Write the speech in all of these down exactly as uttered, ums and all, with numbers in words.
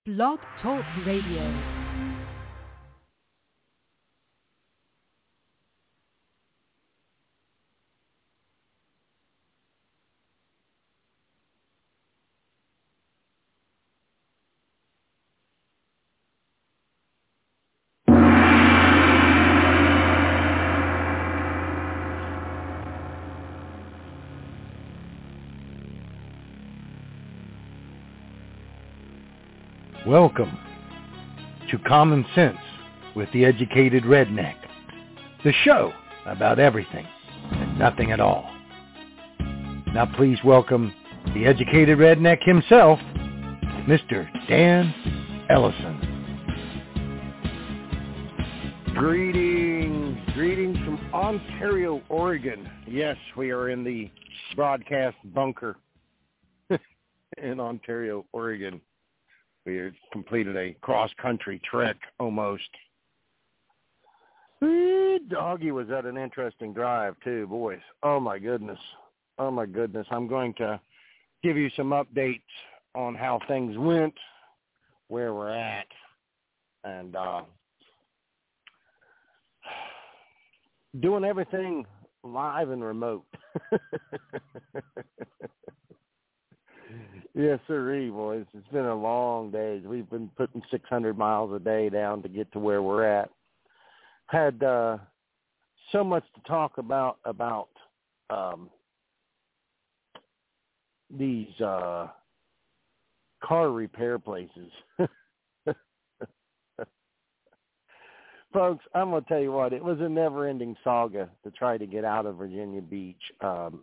Blog Talk Radio. Welcome to Common Sense with the Educated Redneck, the show about everything and nothing at all. Now please welcome the Educated Redneck himself, Mister Dan Ellison. Greetings, greetings from Ontario, Oregon. Yes, we are in the broadcast bunker in Ontario, Oregon. We completed a cross-country trek almost. Ooh, doggy was that an interesting drive too, boys. Oh my goodness. Oh my goodness. I'm going to give you some updates on how things went, where we're at, and uh, doing everything live and remote. Yes, sirree, boys. It's been a long day. We've been putting six hundred miles a day down to get to where we're at. Had uh, so much to talk about, about um, these uh, car repair places. Folks, I'm going to tell you what, it was a never-ending saga to try to get out of Virginia Beach. Um,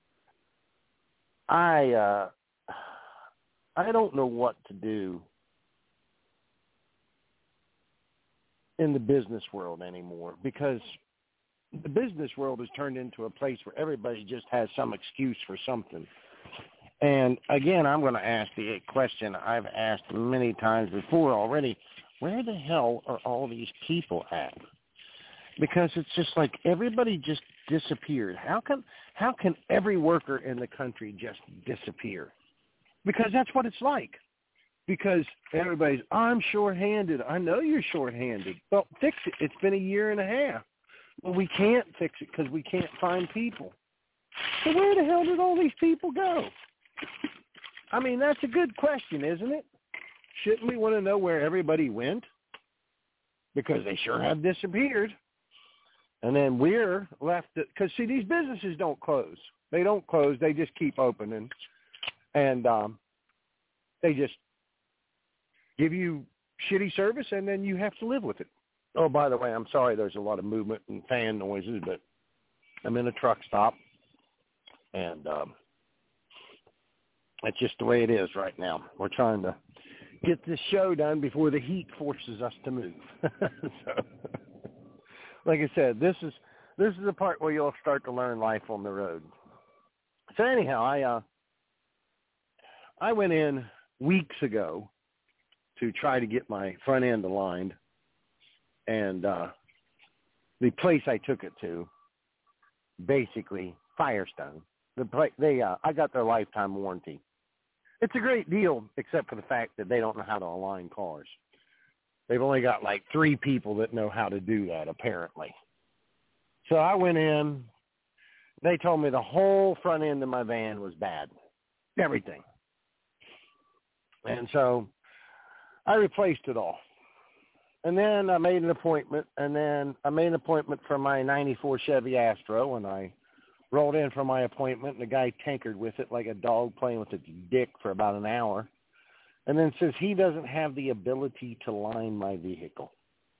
I... Uh, I don't know what to do in the business world anymore, because the business world has turned into a place where everybody just has some excuse for something. And again, I'm going to ask the question I've asked many times before already: where the hell are all these people at? Because it's just like everybody just disappeared. How can how can every worker in the country just disappear? Because that's what it's like. Because everybody's, I'm short-handed. I know you're short-handed. Well, fix it. It's been a year and a half. Well, we can't fix it because we can't find people. So where the hell did all these people go? I mean, that's a good question, isn't it? Shouldn't we want to know where everybody went? Because they sure have disappeared. And then we're left, because, see, these businesses don't close. They don't close. They just keep opening. And um, they just give you shitty service, and then you have to live with it. Oh, by the way, I'm sorry there's a lot of movement and fan noises, but I'm in a truck stop, and um, that's just the way it is right now. We're trying to get this show done before the heat forces us to move. So, like I said, this is this is the part where you'll start to learn life on the road. So anyhow, I... Uh, I went in weeks ago to try to get my front end aligned, and uh, the place I took it to, basically Firestone, the place, they uh, I got their lifetime warranty. It's a great deal, except for the fact that they don't know how to align cars. They've only got like three people that know how to do that, apparently. So I went in. They told me the whole front end of my van was bad, everything. And so I replaced it all. And then I made an appointment, and then I made an appointment for my ninety-four Chevy Astro, and I rolled in for my appointment, and the guy tinkered with it like a dog playing with its dick for about an hour, and then says he doesn't have the ability to line my vehicle.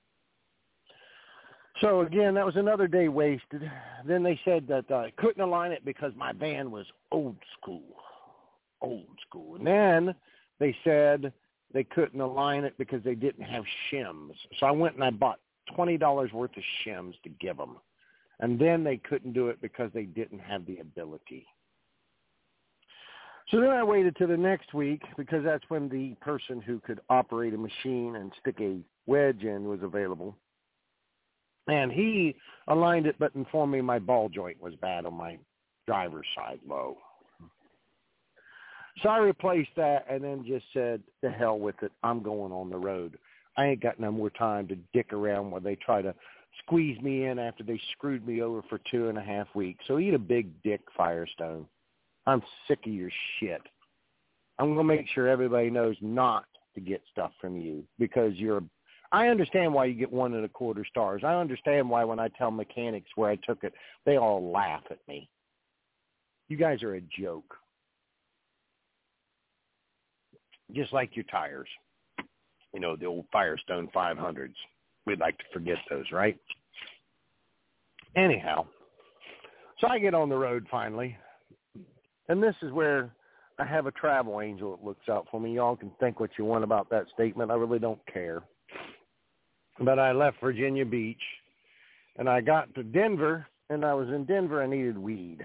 So, again, that was another day wasted. Then they said that I couldn't align it because my van was old school, old school. And then they said they couldn't align it because they didn't have shims. So I went and I bought twenty dollars worth of shims to give them. And then they couldn't do it because they didn't have the ability. So then I waited till the next week, because that's when the person who could operate a machine and stick a wedge in was available. And he aligned it, but informed me my ball joint was bad on my driver's side low. So I replaced that and then just said, the hell with it. I'm going on the road. I ain't got no more time to dick around while they try to squeeze me in after they screwed me over for two and a half weeks. So eat a big dick, Firestone. I'm sick of your shit. I'm going to make sure everybody knows not to get stuff from you because you're – I understand why you get one and a quarter stars. I understand why when I tell mechanics where I took it, they all laugh at me. You guys are a joke. Just like your tires. You know, the old Firestone five hundreds. We'd like to forget those, right? Anyhow, so I get on the road finally. And this is where I have a travel angel that looks out for me. Y'all can think what you want about that statement. I really don't care. But I left Virginia Beach, and I got to Denver, and I was in Denver. I needed weed.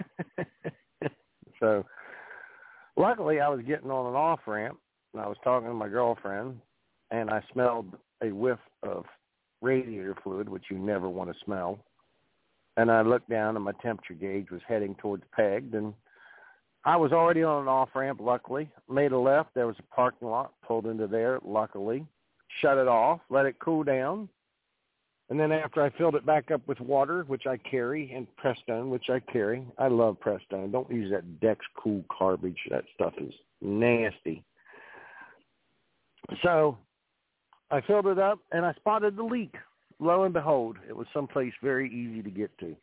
So luckily, I was getting on an off-ramp, and I was talking to my girlfriend, and I smelled a whiff of radiator fluid, which you never want to smell. And I looked down, and my temperature gauge was heading towards pegged, and I was already on an off-ramp, luckily. Made a left. There was a parking lot. Pulled into there, luckily. Shut it off. Let it cool down. And then after I filled it back up with water, which I carry, and Prestone, which I carry. I love Prestone. Don't use that Dex Cool garbage. That stuff is nasty. So I filled it up, and I spotted the leak. Lo and behold, it was someplace very easy to get to.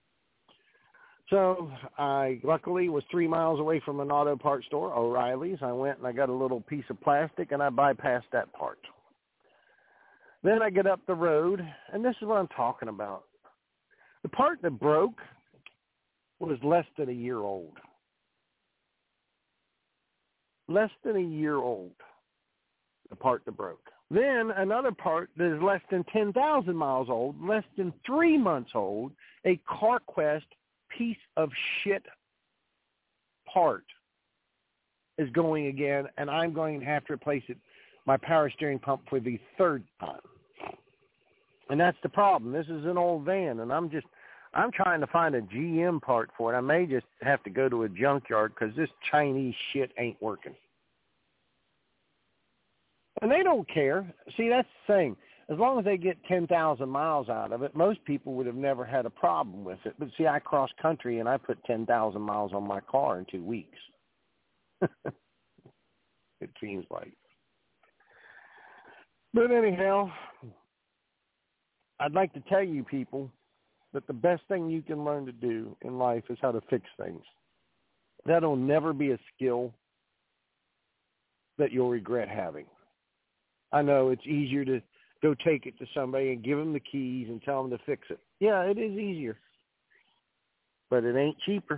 So I luckily was three miles away from an auto parts store, O'Reilly's. I went and I got a little piece of plastic, and I bypassed that part. Then I get up the road, and this is what I'm talking about. The part that broke was less than a year old. Less than a year old, the part that broke. Then another part that is less than ten thousand miles old, less than three months old, a CarQuest piece of shit part is going again, and I'm going to have to replace it, my power steering pump, for the third time. And that's the problem. This is an old van, and I'm just, I'm trying to find a G M part for it. I may just have to go to a junkyard because this Chinese shit ain't working. And they don't care. See, that's the thing. As long as they get ten thousand miles out of it, most people would have never had a problem with it. But see, I cross country, and I put ten thousand miles on my car in two weeks. It seems like. But anyhow, I'd like to tell you people that the best thing you can learn to do in life is how to fix things. That'll never be a skill that you'll regret having. I know it's easier to go take it to somebody and give them the keys and tell them to fix it. Yeah, it is easier, but it ain't cheaper.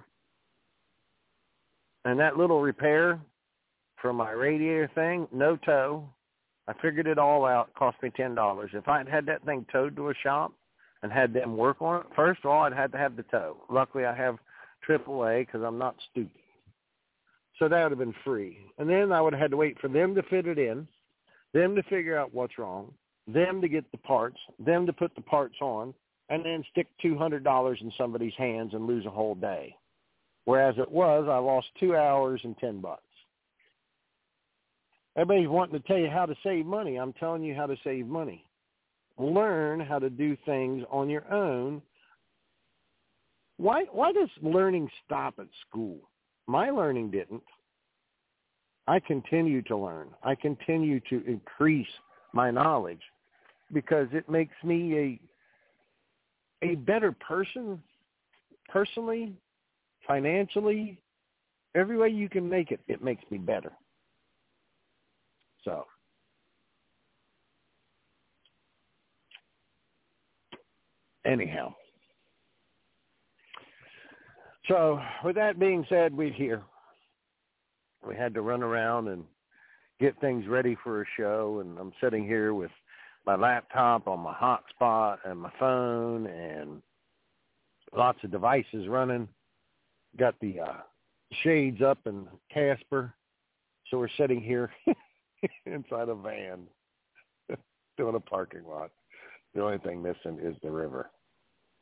And that little repair for my radiator thing, no tow. I figured it all out. It cost me ten dollars. If I had had that thing towed to a shop and had them work on it, first of all, I'd had to have the tow. Luckily, I have triple A because I'm not stupid. So that would have been free. And then I would have had to wait for them to fit it in, them to figure out what's wrong, them to get the parts, them to put the parts on, and then stick two hundred dollars in somebody's hands and lose a whole day. Whereas it was, I lost two hours and ten bucks. Everybody's wanting to tell you how to save money. I'm telling you how to save money. Learn how to do things on your own. Why, why does learning stop at school? My learning didn't. I continue to learn. I continue to increase my knowledge because it makes me a a better person, personally, financially. Every way you can make it, it makes me better. So, anyhow. So, with that being said, we're here. We had to run around and get things ready for a show, and I'm sitting here with my laptop on my hotspot and my phone and lots of devices running. Got the uh, shades up in Casper, so we're sitting here inside a van doing a parking lot. The only thing missing is the river.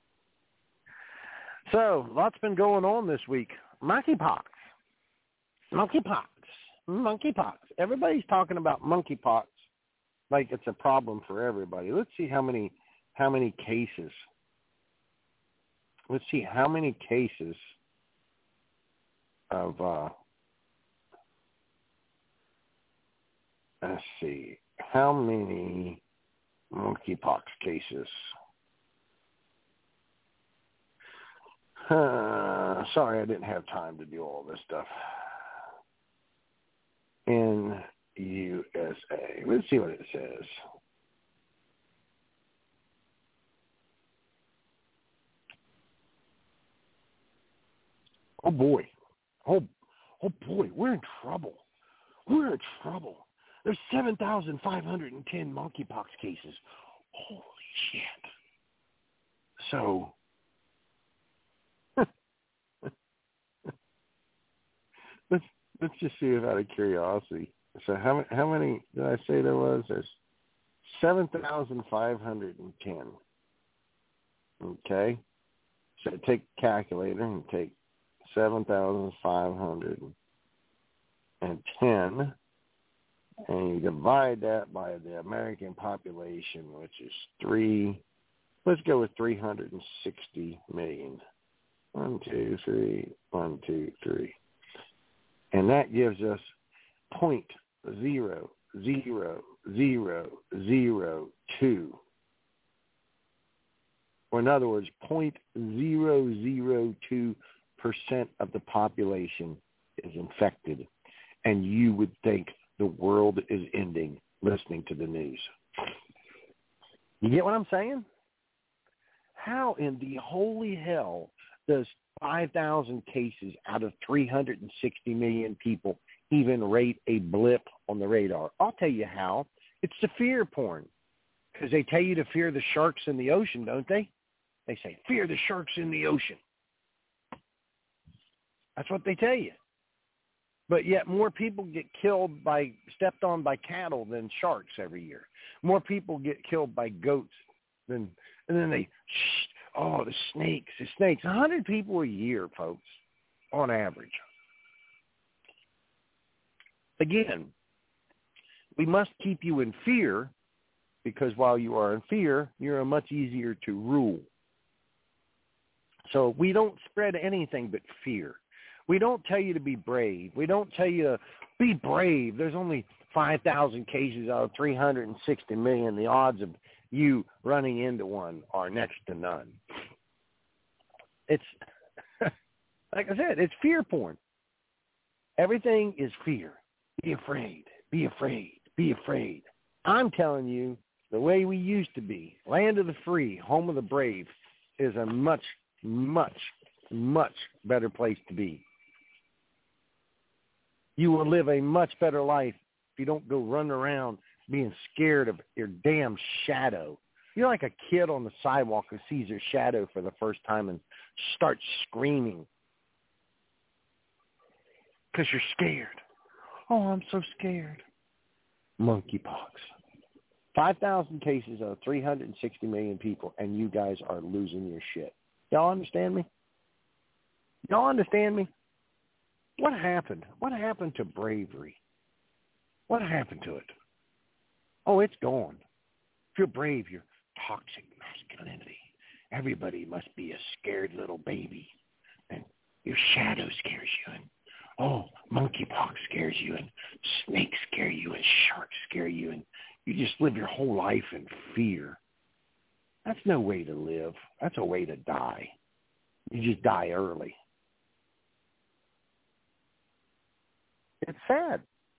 So, lots been going on this week. Monkeypox. Monkeypox. Monkeypox. Everybody's talking about monkeypox like it's a problem for everybody. Let's see how many how many cases. Let's see how many cases of uh, let's see how many monkeypox cases. Uh, sorry, I didn't have time to do all this stuff. In U S A. Let's see what it says. Oh boy. Oh, oh boy, we're in trouble. We're in trouble. There's seven thousand five hundred ten monkeypox cases. Holy shit. So, let's let's just see it out of curiosity. So how how many did I say there was? There's seven thousand five hundred ten. Okay. So take a calculator and take seven thousand five hundred ten, and you divide that by the American population, which is three. Let's go with three hundred sixty million. One, two, three. One, two, three. And that gives us point zero zero zero zero two. Or in other words, point zero zero two percent of the population is infected. And you would think the world is ending listening to the news. You get what I'm saying? How in the holy hell does five thousand cases out of three hundred sixty million people even rate a blip on the radar? I'll tell you how. It's the fear porn. Because they tell you to fear the sharks in the ocean, don't they? They say, fear the sharks in the ocean. That's what they tell you. But yet more people get killed by, stepped on by cattle than sharks every year. More people get killed by goats than, and then they, shh, oh, the snakes, the snakes. one hundred people a year, folks, on average. Again, we must keep you in fear because while you are in fear, you're much easier to rule. So we don't spread anything but fear. We don't tell you to be brave. We don't tell you to be brave. There's only five thousand cases out of three hundred sixty million. The odds of you running into one are next to none. It's, like I said, it's fear porn. Everything is fear. Be afraid. Be afraid. Be afraid. I'm telling you, the way we used to be, land of the free, home of the brave, is a much, much, much better place to be. You will live a much better life if you don't go running around being scared of your damn shadow. You're like a kid on the sidewalk who sees their shadow for the first time and starts screaming because you're scared. Oh, I'm so scared. Monkeypox. five thousand cases of three hundred sixty million people, and you guys are losing your shit. Y'all understand me? Y'all understand me? What happened? What happened to bravery? What happened to it? Oh, it's gone. If you're brave, you're toxic masculinity. Everybody must be a scared little baby. And your shadow scares you. And, oh, monkeypox scares you. And snakes scare you. And sharks scare you. And you just live your whole life in fear. That's no way to live. That's a way to die. You just die early. It's sad.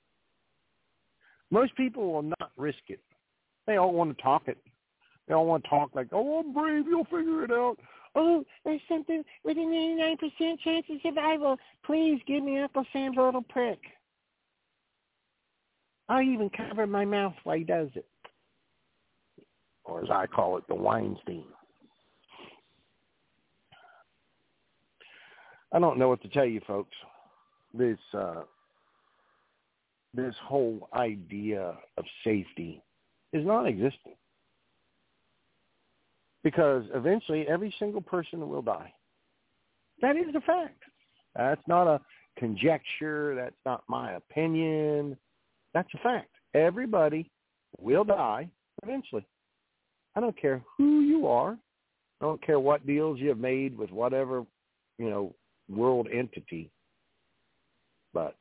Most people will not risk it. They all want to talk it. They all want to talk like, oh, I'm brave. You'll figure it out. Oh, there's something with a ninety-nine percent chance of survival. Please give me Uncle Sam's little prick. I'll even cover my mouth while he does it. Or as I call it, the Weinstein. I don't know what to tell you, folks. This uh, this whole idea of safety is non-existent. Because eventually every single person will die. That is a fact. That's not a conjecture. That's not my opinion. That's a fact. Everybody will die eventually. I don't care who you are. I don't care what deals you have made with whatever, you know, world entity. But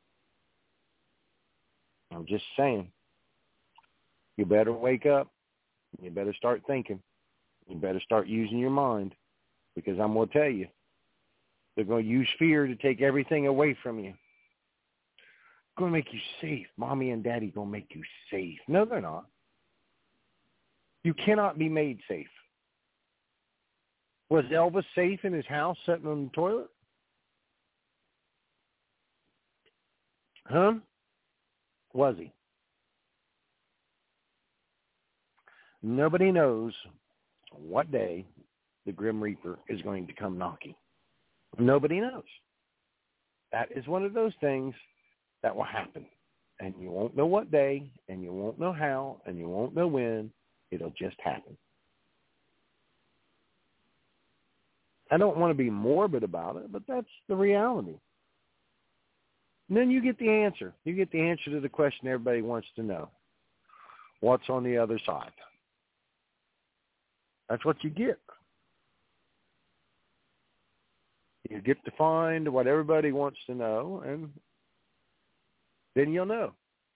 I'm just saying, you better wake up. You better start thinking. You better start using your mind, because I'm going to tell you, they're going to use fear to take everything away from you. Going to make you safe. Mommy and Daddy going to make you safe. No, they're not. You cannot be made safe. Was Elvis safe in his house sitting on the toilet? Huh? Was he? Nobody knows what day the Grim Reaper is going to come knocking. Nobody knows. That is one of those things that will happen. And you won't know what day, and you won't know how, and you won't know when. It'll just happen. I don't want to be morbid about it, but that's the reality. And then you get the answer. You get the answer to the question everybody wants to know. What's on the other side? That's what you get. You get to find what everybody wants to know, and then you'll know.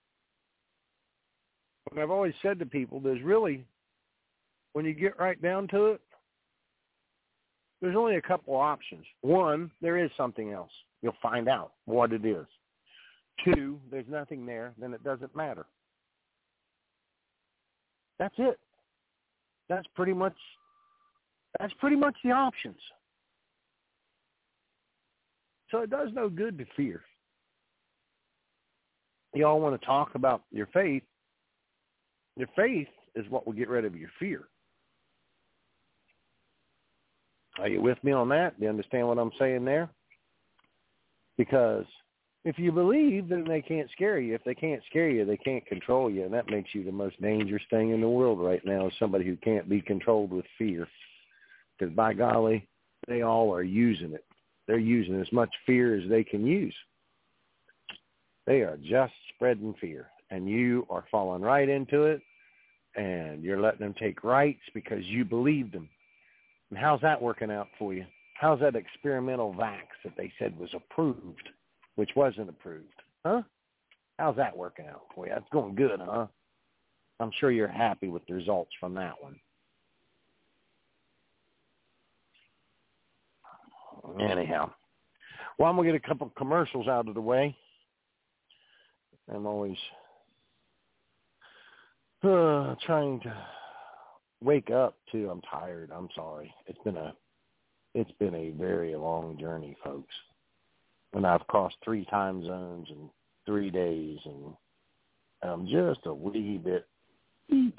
But I've always said to people, there's really, when you get right down to it, there's only a couple options. One, there is something else. You'll find out what it is. Two, there's nothing there, then it doesn't matter. That's it. That's pretty much, that's pretty much the options. So it does no good to fear. You all want to talk about your faith. Your faith is what will get rid of your fear. Are you with me on that? Do you understand what I'm saying there? Because if you believe, then they can't scare you. If they can't scare you, they can't control you. And that makes you the most dangerous thing in the world right now, is somebody who can't be controlled with fear. Because by golly, they all are using it. They're using as much fear as they can use. They are just spreading fear. And you are falling right into it. And you're letting them take rights because you believed them. And how's that working out for you? How's that experimental vax that they said was approved, which wasn't approved? Huh? How's that working out for you? That's going good, huh? I'm sure you're happy with the results from that one. Anyhow. Well, I'm going to get a couple of commercials out of the way. I'm always uh, trying to wake up, too. I'm tired. I'm sorry. It's been a it's been a very long journey, folks. And I've crossed three time zones in three days, and I'm just a wee bit beat.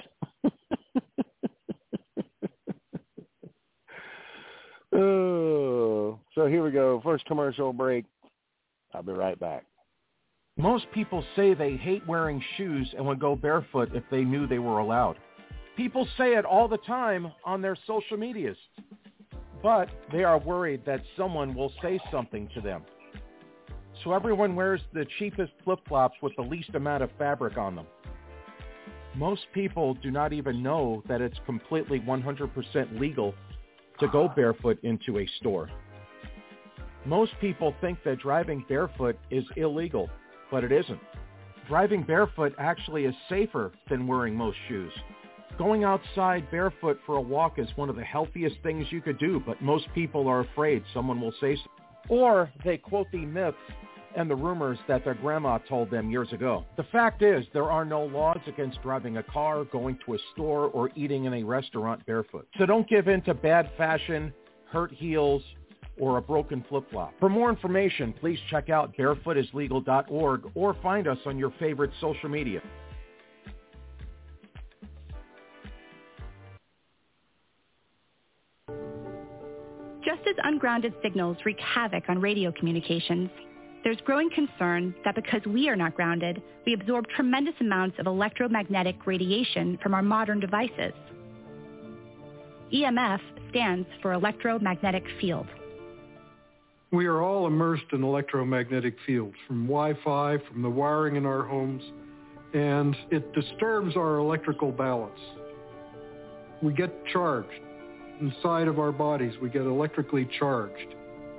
Oh, so here we go. First commercial break. I'll be right back. Most people say they hate wearing shoes and would go barefoot if they knew they were allowed. People say it all the time on their social medias, but they are worried that someone will say something to them. So everyone wears the cheapest flip-flops with the least amount of fabric on them. Most people do not even know that it's completely one hundred percent legal to go barefoot into a store. Most people think that driving barefoot is illegal, but it isn't. Driving barefoot actually is safer than wearing most shoes. Going outside barefoot for a walk is one of the healthiest things you could do, but most people are afraid someone will say so. Or they quote the myths and the rumors that their grandma told them years ago. The fact is, there are no laws against driving a car, going to a store, or eating in a restaurant barefoot. So don't give in to bad fashion, hurt heels, or a broken flip-flop. For more information, please check out barefoot is legal dot org or find us on your favorite social media. Just as ungrounded signals wreak havoc on radio communications, there's growing concern that because we are not grounded, we absorb tremendous amounts of electromagnetic radiation from our modern devices. E M F stands for electromagnetic field. We are all immersed in electromagnetic fields, from Wi-Fi, from the wiring in our homes, and it disturbs our electrical balance. We get charged. Inside of our bodies, we get electrically charged.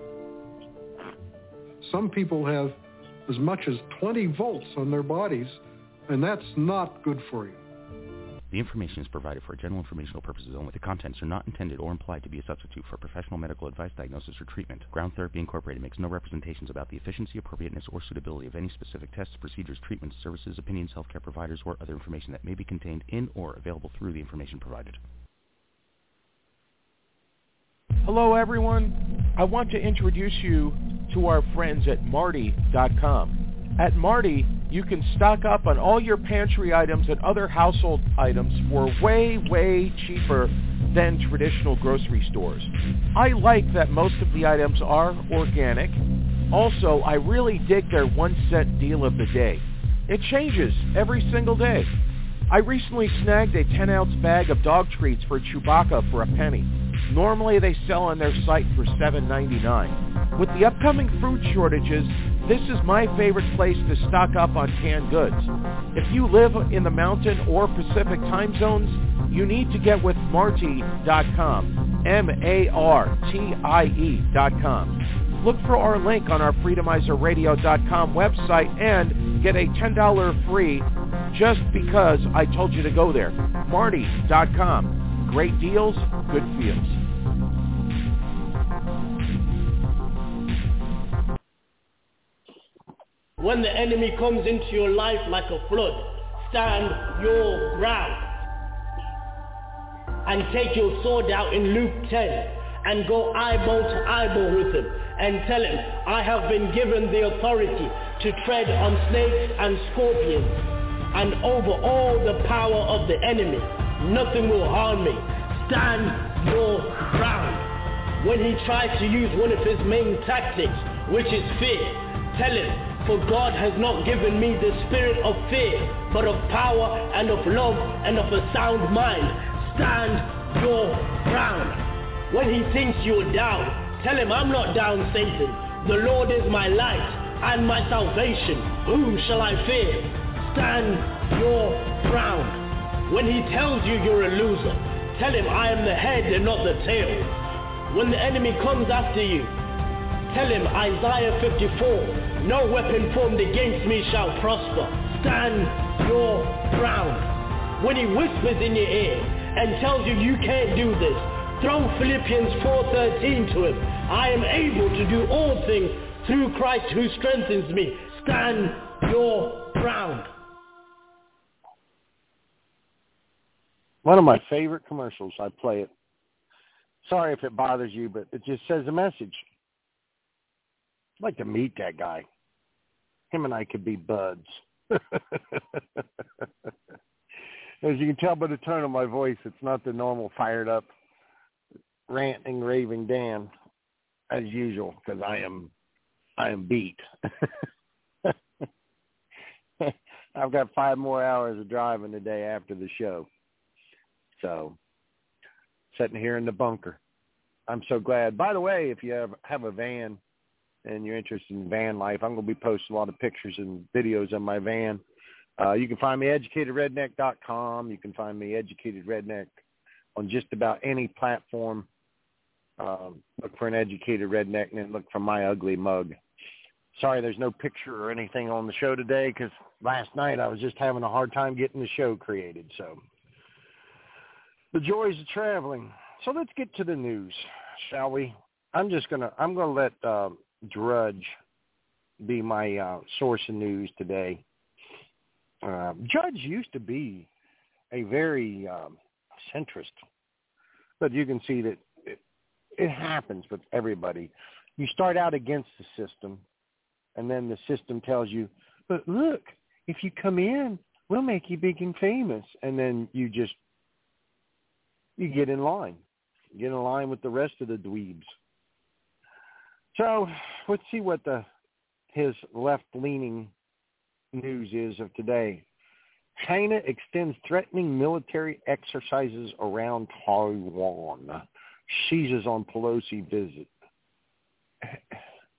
Some people have as much as twenty volts on their bodies, and that's not good for you. The information is provided for general informational purposes only. The contents are not intended or implied to be a substitute for professional medical advice, diagnosis, or treatment. Ground Therapy Incorporated makes no representations about the efficiency, appropriateness, or suitability of any specific tests, procedures, treatments, services, opinions, healthcare providers, or other information that may be contained in or available through the information provided. Hello, everyone. I want to introduce you to our friends at Marty dot com. At Marty, you can stock up on all your pantry items and other household items for way, way cheaper than traditional grocery stores. I like that most of the items are organic. Also, I really dig their one cent deal of the day. It changes every single day. I recently snagged a ten ounce bag of dog treats for Chewbacca for a penny. Normally they sell on their site for seven ninety-nine. With the upcoming food shortages, this is my favorite place to stock up on canned goods. If you live in the Mountain or Pacific time zones, you need to get with Marty dot com, M A R T I E dot com. Look for our link on our Freedomizer Radio dot com website and get a ten dollars free just because I told you to go there. Marty dot com. Great deals, good feels. When the enemy comes into your life like a flood, stand your ground. And take your sword out in Luke ten and go eyeball to eyeball with him and tell him, I have been given the authority to tread on snakes and scorpions and over all the power of the enemy. Nothing will harm me. Stand your ground. When he tries to use one of his main tactics, which is fear, tell him, for God has not given me the spirit of fear, but of power and of love and of a sound mind. Stand your ground. When he thinks you're down, tell him, I'm not down, Satan. The Lord is my light and my salvation. Whom shall I fear? Stand your ground. When he tells you you're a loser, tell him, I am the head and not the tail. When the enemy comes after you, tell him, Isaiah fifty-four, no weapon formed against me shall prosper. Stand your ground. When he whispers in your ear and tells you you can't do this, throw Philippians four thirteen to him. I am able to do all things through Christ who strengthens me. Stand your ground. One of my favorite commercials, I play it. Sorry if it bothers you, but it just says a message. I'd like to meet that guy. Him and I could be buds. As you can tell by the tone of my voice, it's not the normal fired up, ranting, raving Dan, as usual, because I am, I am beat. I've got five more hours of driving today after the show. So, sitting here in the bunker. I'm so glad. By the way, if you have, have a van and you're interested in van life, I'm going to be posting a lot of pictures and videos of my van. Uh, you can find me educated redneck dot com. You can find me Educated Redneck on just about any platform. Um, look for an Educated Redneck and then look for my ugly mug. Sorry there's no picture or anything on the show today because last night I was just having a hard time getting the show created. So the joys of traveling. So let's get to the news, shall we? I'm just going to, I'm going to let uh, Drudge be my uh, source of news today. Uh, Judge used to be a very um, centrist, but you can see that it, it happens with everybody. You start out against the system, and then the system tells you, but look, if you come in, we'll make you big and famous. And then you just, you get in line. Get in line with the rest of the dweebs. So let's see what the his left-leaning news is of today. China extends threatening military exercises around Taiwan. Seizes on Pelosi visit.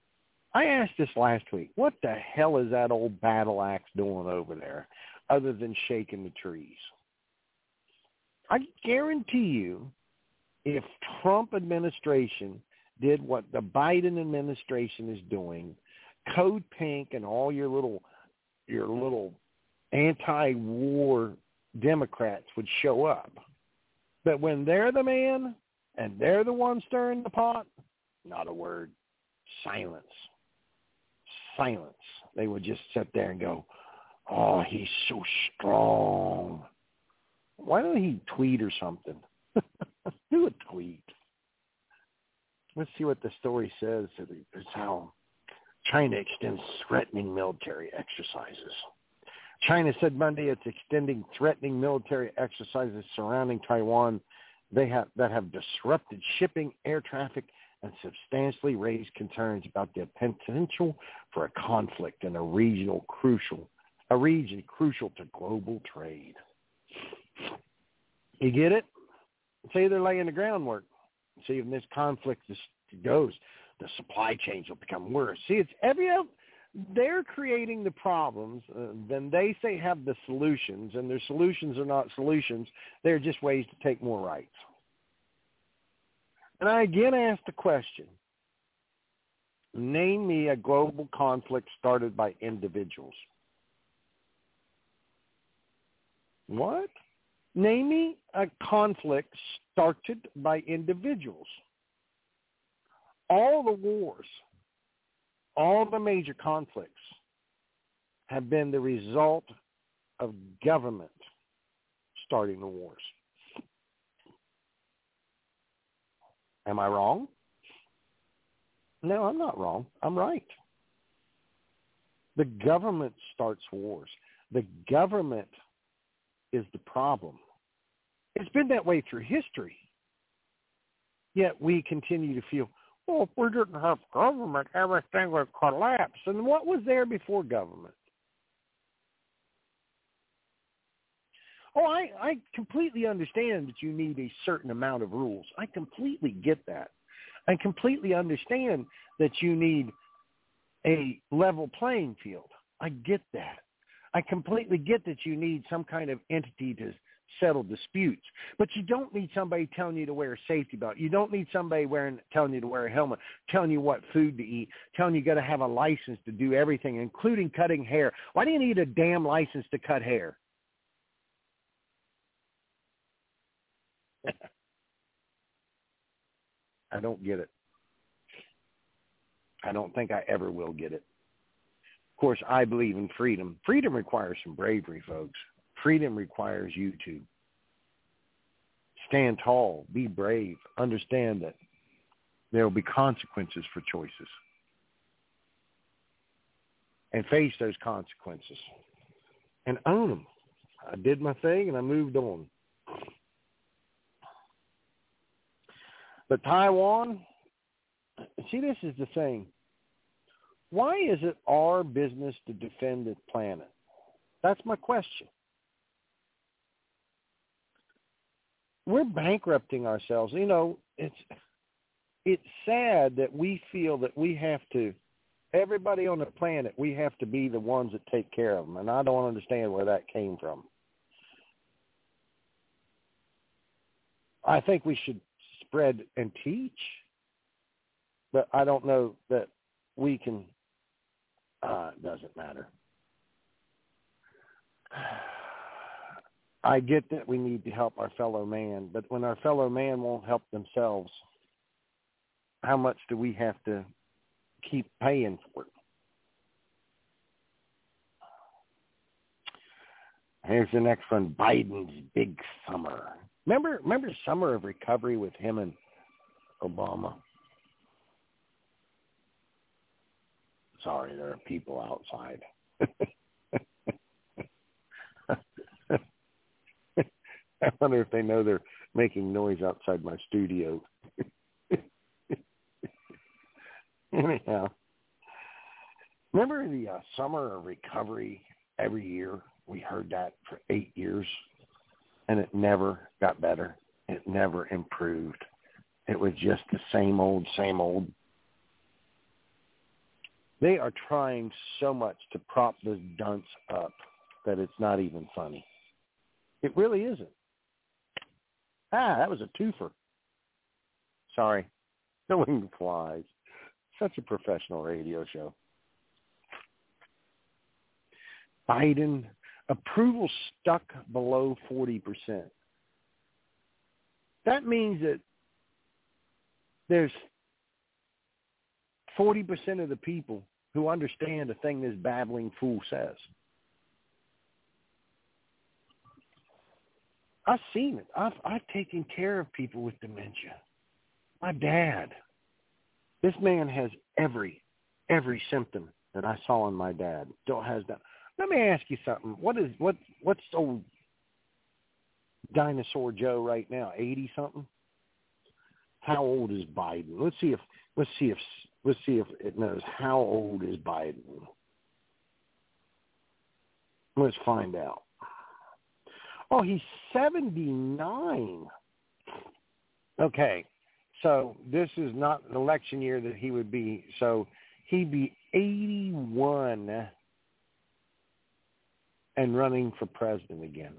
I asked this last week. What the hell is that old battle axe doing over there other than shaking the trees? I guarantee you, if Trump administration did what the Biden administration is doing, Code Pink and all your little your little anti-war Democrats would show up. But when they're the man and they're the one stirring the pot, not a word. Silence. Silence. They would just sit there and go, oh, he's so strong. Why don't he tweet or something? Do a tweet. Let's see what the story says. It's how China extends threatening military exercises. China said Monday it's extending threatening military exercises surrounding Taiwan they have, that have disrupted shipping, air traffic, and substantially raised concerns about the potential for a conflict in a regional crucial, a region crucial to global trade. You get it? Say they're laying the groundwork. See, if this conflict goes, the supply chains will become worse. See, it's every they're creating the problems. Uh, then they say have the solutions, and their solutions are not solutions. They're just ways to take more rights. And I again ask the question, name me a global conflict started by individuals. What? Name me a conflict started by individuals. All the wars, all the major conflicts have been the result of government starting the wars. Am I wrong? No, I'm not wrong. I'm right. The government starts wars. The government is the problem. It's been that way through history. Yet we continue to feel, well, if we didn't have government, everything would collapse. And what was there before government? Oh, I, I completely understand that you need a certain amount of rules. I completely get that. I completely understand that you need a level playing field. I get that. I completely get that you need some kind of entity to settle disputes. But you don't need somebody telling you to wear a safety belt. You don't need somebody wearing telling you to wear a helmet, telling you what food to eat, telling you you got to have a license to do everything, including cutting hair. Why do you need a damn license to cut hair? I don't get it. I don't think I ever will get it. Of course, I believe in freedom. Freedom requires some bravery, folks. Freedom requires you to stand tall, be brave, understand that there will be consequences for choices, and face those consequences and own them. I did my thing and I moved on. But Taiwan, see, this is the thing. Why is it our business to defend the planet? That's my question. We're bankrupting ourselves. You know, it's it's sad that we feel that we have to, everybody on the planet, we have to be the ones that take care of them. And I don't understand where that came from. I think we should spread and teach, but I don't know that we can, uh, it doesn't matter. I get that we need to help our fellow man, but when our fellow man won't help themselves, how much do we have to keep paying for it? Here's the next one, Biden's big summer. Remember, remember Summer of Recovery with him and Obama? Sorry, there are people outside. I wonder if they know they're making noise outside my studio. Anyhow, remember the uh, Summer of Recovery every year? We heard that for eight years, and it never got better. It never improved. It was just the same old, same old. They are trying so much to prop this dunce up that it's not even funny. It really isn't. Ah, that was a twofer. Sorry. Killing flies. Such a professional radio show. Biden, approval stuck below forty percent. That means that there's forty percent of the people who understand a thing this babbling fool says. I've seen it. I've, I've taken care of people with dementia. My dad. This man has every, every symptom that I saw in my dad. Still has that. Let me ask you something. What is what? What's old Dinosaur Joe right now? eighty something. How old is Biden? Let's see if let's see if let's see if it knows. How old is Biden? Let's find out. Oh, he's seventy-nine. Okay, so this is not an election year that he would be. So he'd be eighty-one and running for president again.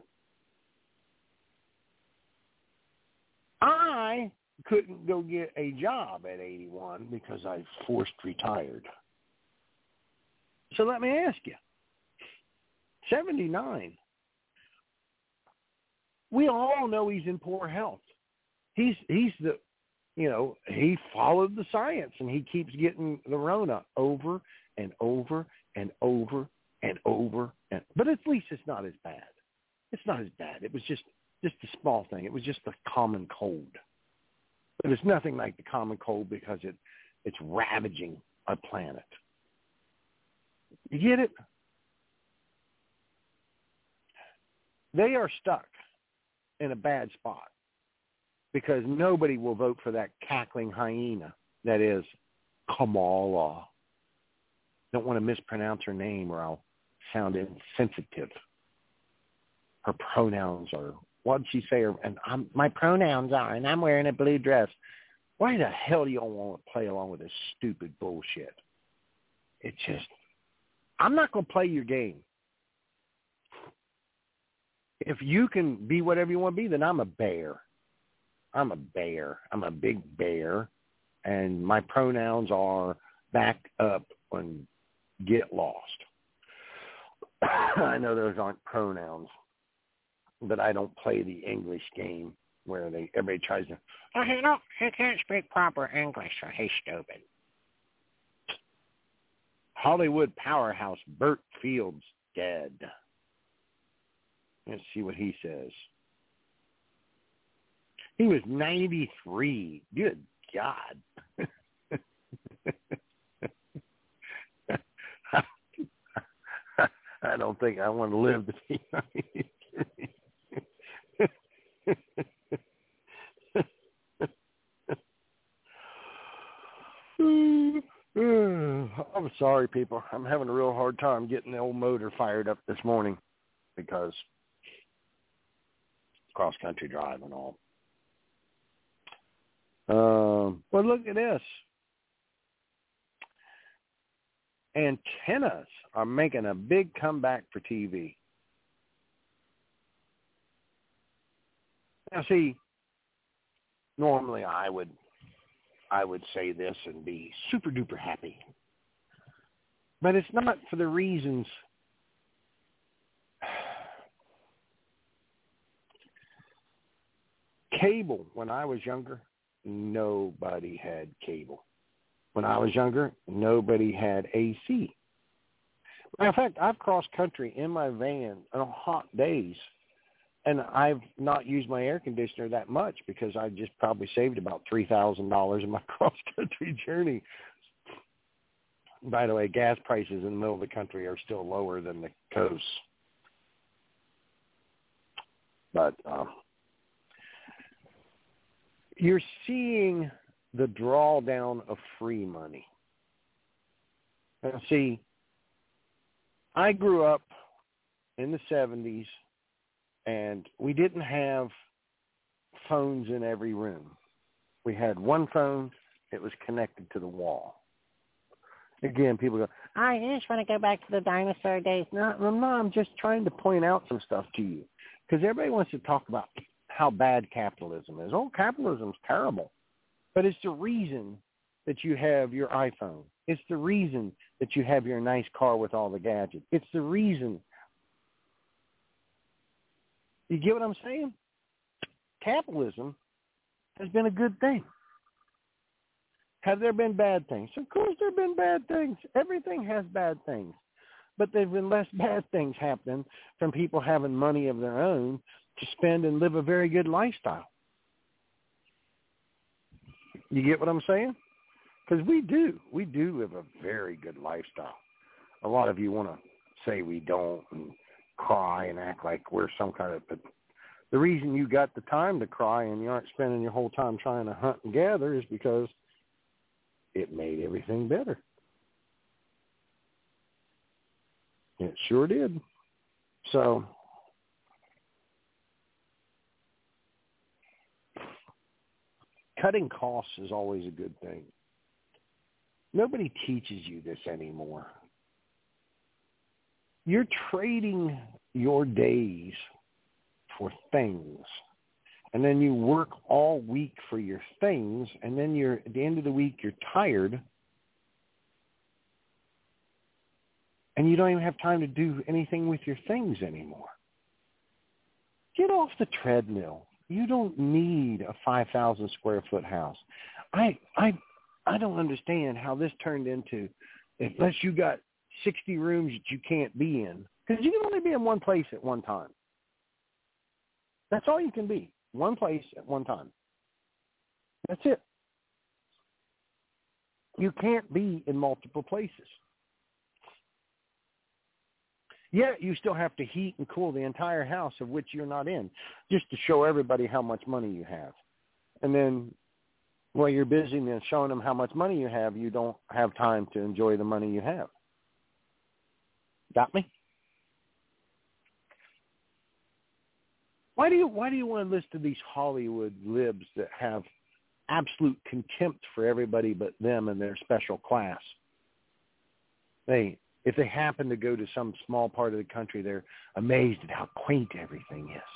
I couldn't go get a job at eighty-one because I forced retired. So let me ask you, seventy-nine. We all know he's in poor health. He's he's the, you know, he followed the science and he keeps getting the Rona over and over and over and over. And, but at least it's not as bad. It's not as bad. It was just, just a small thing. It was just the common cold. But it's nothing like the common cold because it it's ravaging our planet. You get it? They are stuck in a bad spot because nobody will vote for that cackling hyena that is Kamala. Don't want to mispronounce her name or I'll sound insensitive. Her pronouns are, what did she say? And I'm, my pronouns are, and I'm wearing a blue dress. Why the hell do you all want to play along with this stupid bullshit? It just, I'm not going to play your game. If you can be whatever you want to be, then I'm a bear. I'm a bear. I'm a big bear. And my pronouns are back up and get lost. I know those aren't pronouns, but I don't play the English game where they everybody tries to, oh, he, no, he can't speak proper English, so he's stupid. Hollywood powerhouse Burt Fields dead. Let's see what he says. He was ninety-three. Good God. I don't think I want to live to be ninety-three. I'm sorry, people. I'm having a real hard time getting the old motor fired up this morning because cross-country drive and all. Um, but look at this. Antennas are making a big comeback for T V. Now, see, normally I would, I would say this and be super duper happy, but it's not for the reasons. Cable, when I was younger, nobody had cable. When I was younger, nobody had A C. Matter of fact, I've crossed country in my van on hot days, and I've not used my air conditioner that much because I just probably saved about three thousand dollars in my cross-country journey. By the way, gas prices in the middle of the country are still lower than the coast. But um, you're seeing the drawdown of free money. Now, see, I grew up in the seventies, and we didn't have phones in every room. We had one phone. It was connected to the wall. Again, people go, I just want to go back to the dinosaur days. No, no, no, I'm just trying to point out some stuff to you. Because everybody wants to talk about how bad capitalism is. Oh, capitalism's terrible. But it's the reason that you have your iPhone. It's the reason that you have your nice car with all the gadgets. It's the reason. You get what I'm saying? Capitalism has been a good thing. Have there been bad things? Of course there have been bad things. Everything has bad things. But there have been less bad things happening from people having money of their own to spend and live a very good lifestyle. You get what I'm saying? Because we do. We do live a very good lifestyle. A lot of you want to say we don't and cry and act like we're some kind of... But the reason you got the time to cry and you aren't spending your whole time trying to hunt and gather is because it made everything better. It sure did. So, cutting costs is always a good thing. Nobody teaches you this anymore. You're trading your days for things. And then you work all week for your things, and then you're at the end of the week you're tired, and you don't even have time to do anything with your things anymore. Get off the treadmill. You don't need a five thousand square foot house. I I I don't understand how this turned into, unless you got sixty rooms that you can't be in, because you can only be in one place at one time. That's all you can be. One place at one time. That's it. You can't be in multiple places. Yet you still have to heat and cool the entire house of which you're not in, just to show everybody how much money you have. And then while you're busy and showing them how much money you have, you don't have time to enjoy the money you have. Got me? Why do you why do you want to listen to these Hollywood libs that have absolute contempt for everybody but them and their special class? They, if they happen to go to some small part of the country, they're amazed at how quaint everything is.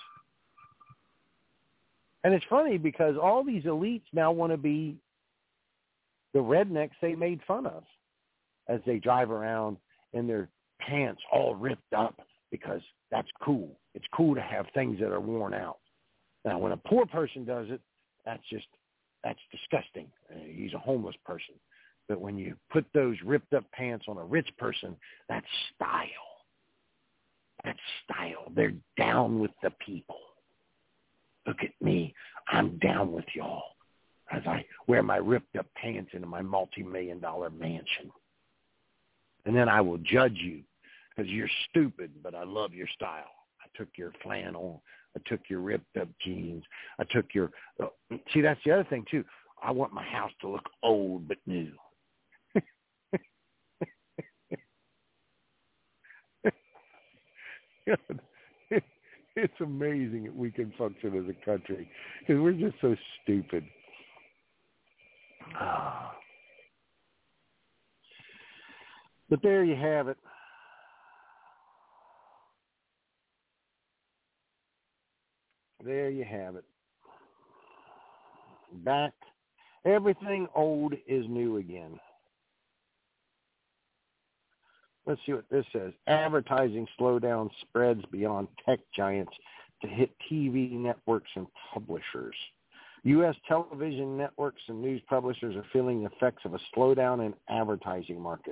And it's funny because all these elites now want to be the rednecks they made fun of as they drive around in their pants all ripped up because that's cool. It's cool to have things that are worn out. Now, when a poor person does it, that's just, that's disgusting. Uh, he's a homeless person. But when you put those ripped up pants on a rich person, that's style. That's style. They're down with the people. Look at me. I'm down with y'all as I wear my ripped up pants into my multi-million dollar mansion. And then I will judge you because you're stupid, but I love your style. I took your flannel. I took your ripped up jeans. I took your, uh, see, that's the other thing too. I want my house to look old but new. It's amazing that we can function as a country because we're just so stupid. Ah. But there you have it. There you have it. Back. Everything old is new again. Let's see what this says. Advertising slowdown spreads beyond tech giants to hit T V networks and publishers. U S television networks and news publishers are feeling the effects of a slowdown in advertising market.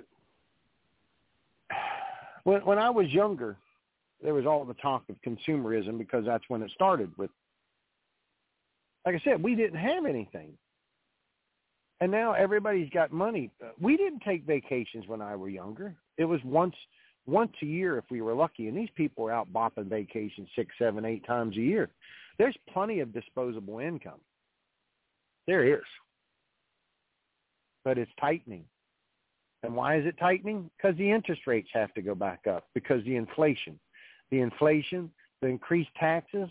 When, when I was younger, there was all the talk of consumerism because that's when it started with, like I said, we didn't have anything. And now everybody's got money. We didn't take vacations when I were younger. It was once once a year if we were lucky. And these people were out bopping vacations six, seven, eight times a year. There's plenty of disposable income. There is. But it's tightening. And why is it tightening? Because the interest rates have to go back up because the inflation. The inflation, the increased taxes.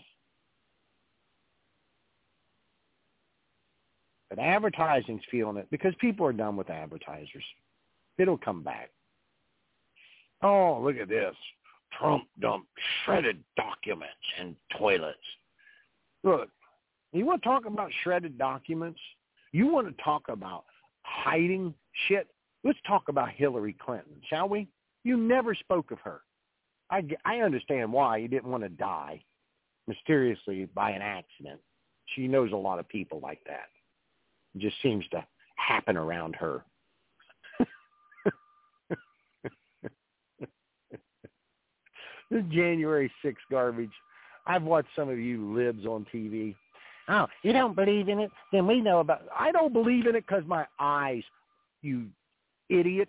But advertising's feeling it because people are done with advertisers. It'll come back. Oh, look at this. Trump dumped shredded documents in toilets. Look, you want to talk about shredded documents? You want to talk about hiding shit? Let's talk about Hillary Clinton, shall we? You never spoke of her. I, I understand why you didn't want to die mysteriously by an accident. She knows a lot of people like that. It just seems to happen around her. This January sixth garbage. I've watched some of you libs on T V. Oh, you don't believe in it? Then we know about it. I don't believe in it because my eyes, you idiot.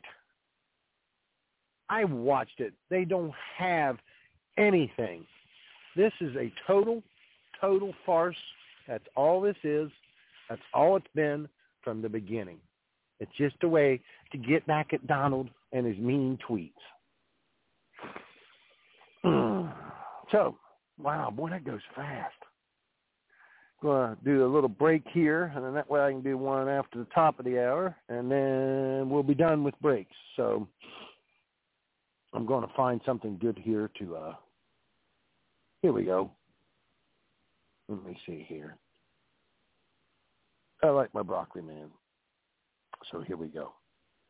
I watched it. They don't have anything. This is a total, total farce. That's all this is. That's all it's been from the beginning. It's just a way to get back at Donald and his mean tweets. So, wow, boy, that goes fast. Going to do a little break here, and then that way I can do one after the top of the hour, and then we'll be done with breaks. So I'm going to find something good here to, uh, here we go. Let me see here. I like my broccoli man. So here we go.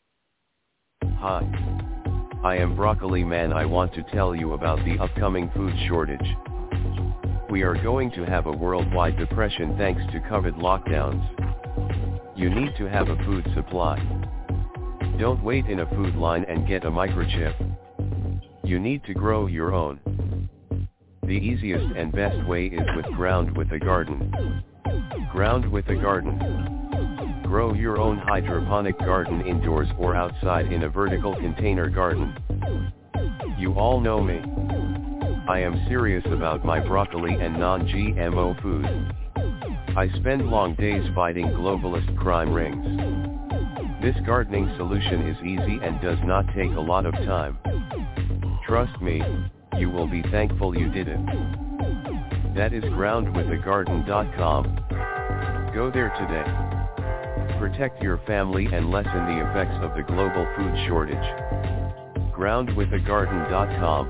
Hi. I am Broccoli Man. I want to tell you about the upcoming food shortage. We are going to have a worldwide depression thanks to COVID lockdowns. You need to have a food supply. Don't wait in a food line and get a microchip. You need to grow your own. The easiest and best way is with Ground with a Garden. Ground with a Garden. Grow your own hydroponic garden indoors or outside in a vertical container garden. You all know me. I am serious about my broccoli and non-G M O food. I spend long days fighting globalist crime rings. This gardening solution is easy and does not take a lot of time. Trust me, you will be thankful you did it. That is ground with a garden dot com. Go there today. Protect your family and lessen the effects of the global food shortage. ground with a garden dot com.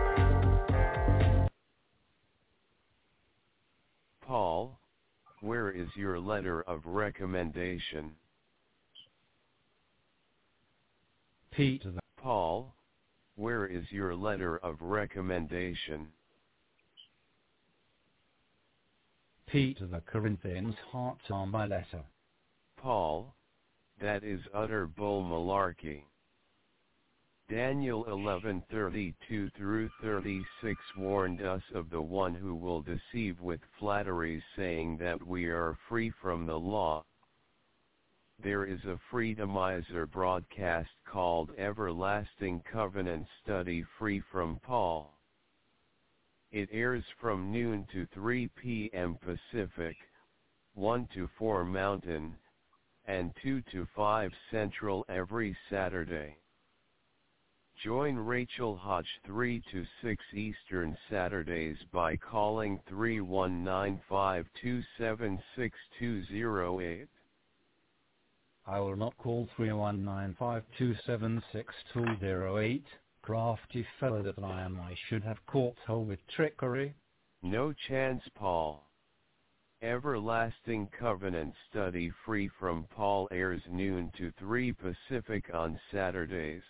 Paul, where is your letter of recommendation? Pete. Paul, where is your letter of recommendation? Pete, the Corinthians' hearts are my letter. Paul, that is utter bull malarkey. Daniel eleven thirty-two through thirty-six warned us of the one who will deceive with flatteries, saying that we are free from the law. There is a Freedomizer broadcast called Everlasting Covenant Study Free from Paul. It airs from noon to three p.m. Pacific, one to four Mountain, and two to five Central every Saturday. Join Rachel Hodge three to six Eastern Saturdays by calling three one nine, five two seven, six two zero eight. I will not call three one nine, five two seven, six two zero eight. Crafty fellow that I am, I should have caught her with trickery. No chance, Paul. Everlasting Covenant Study Free from Paul airs noon to three Pacific on Saturdays.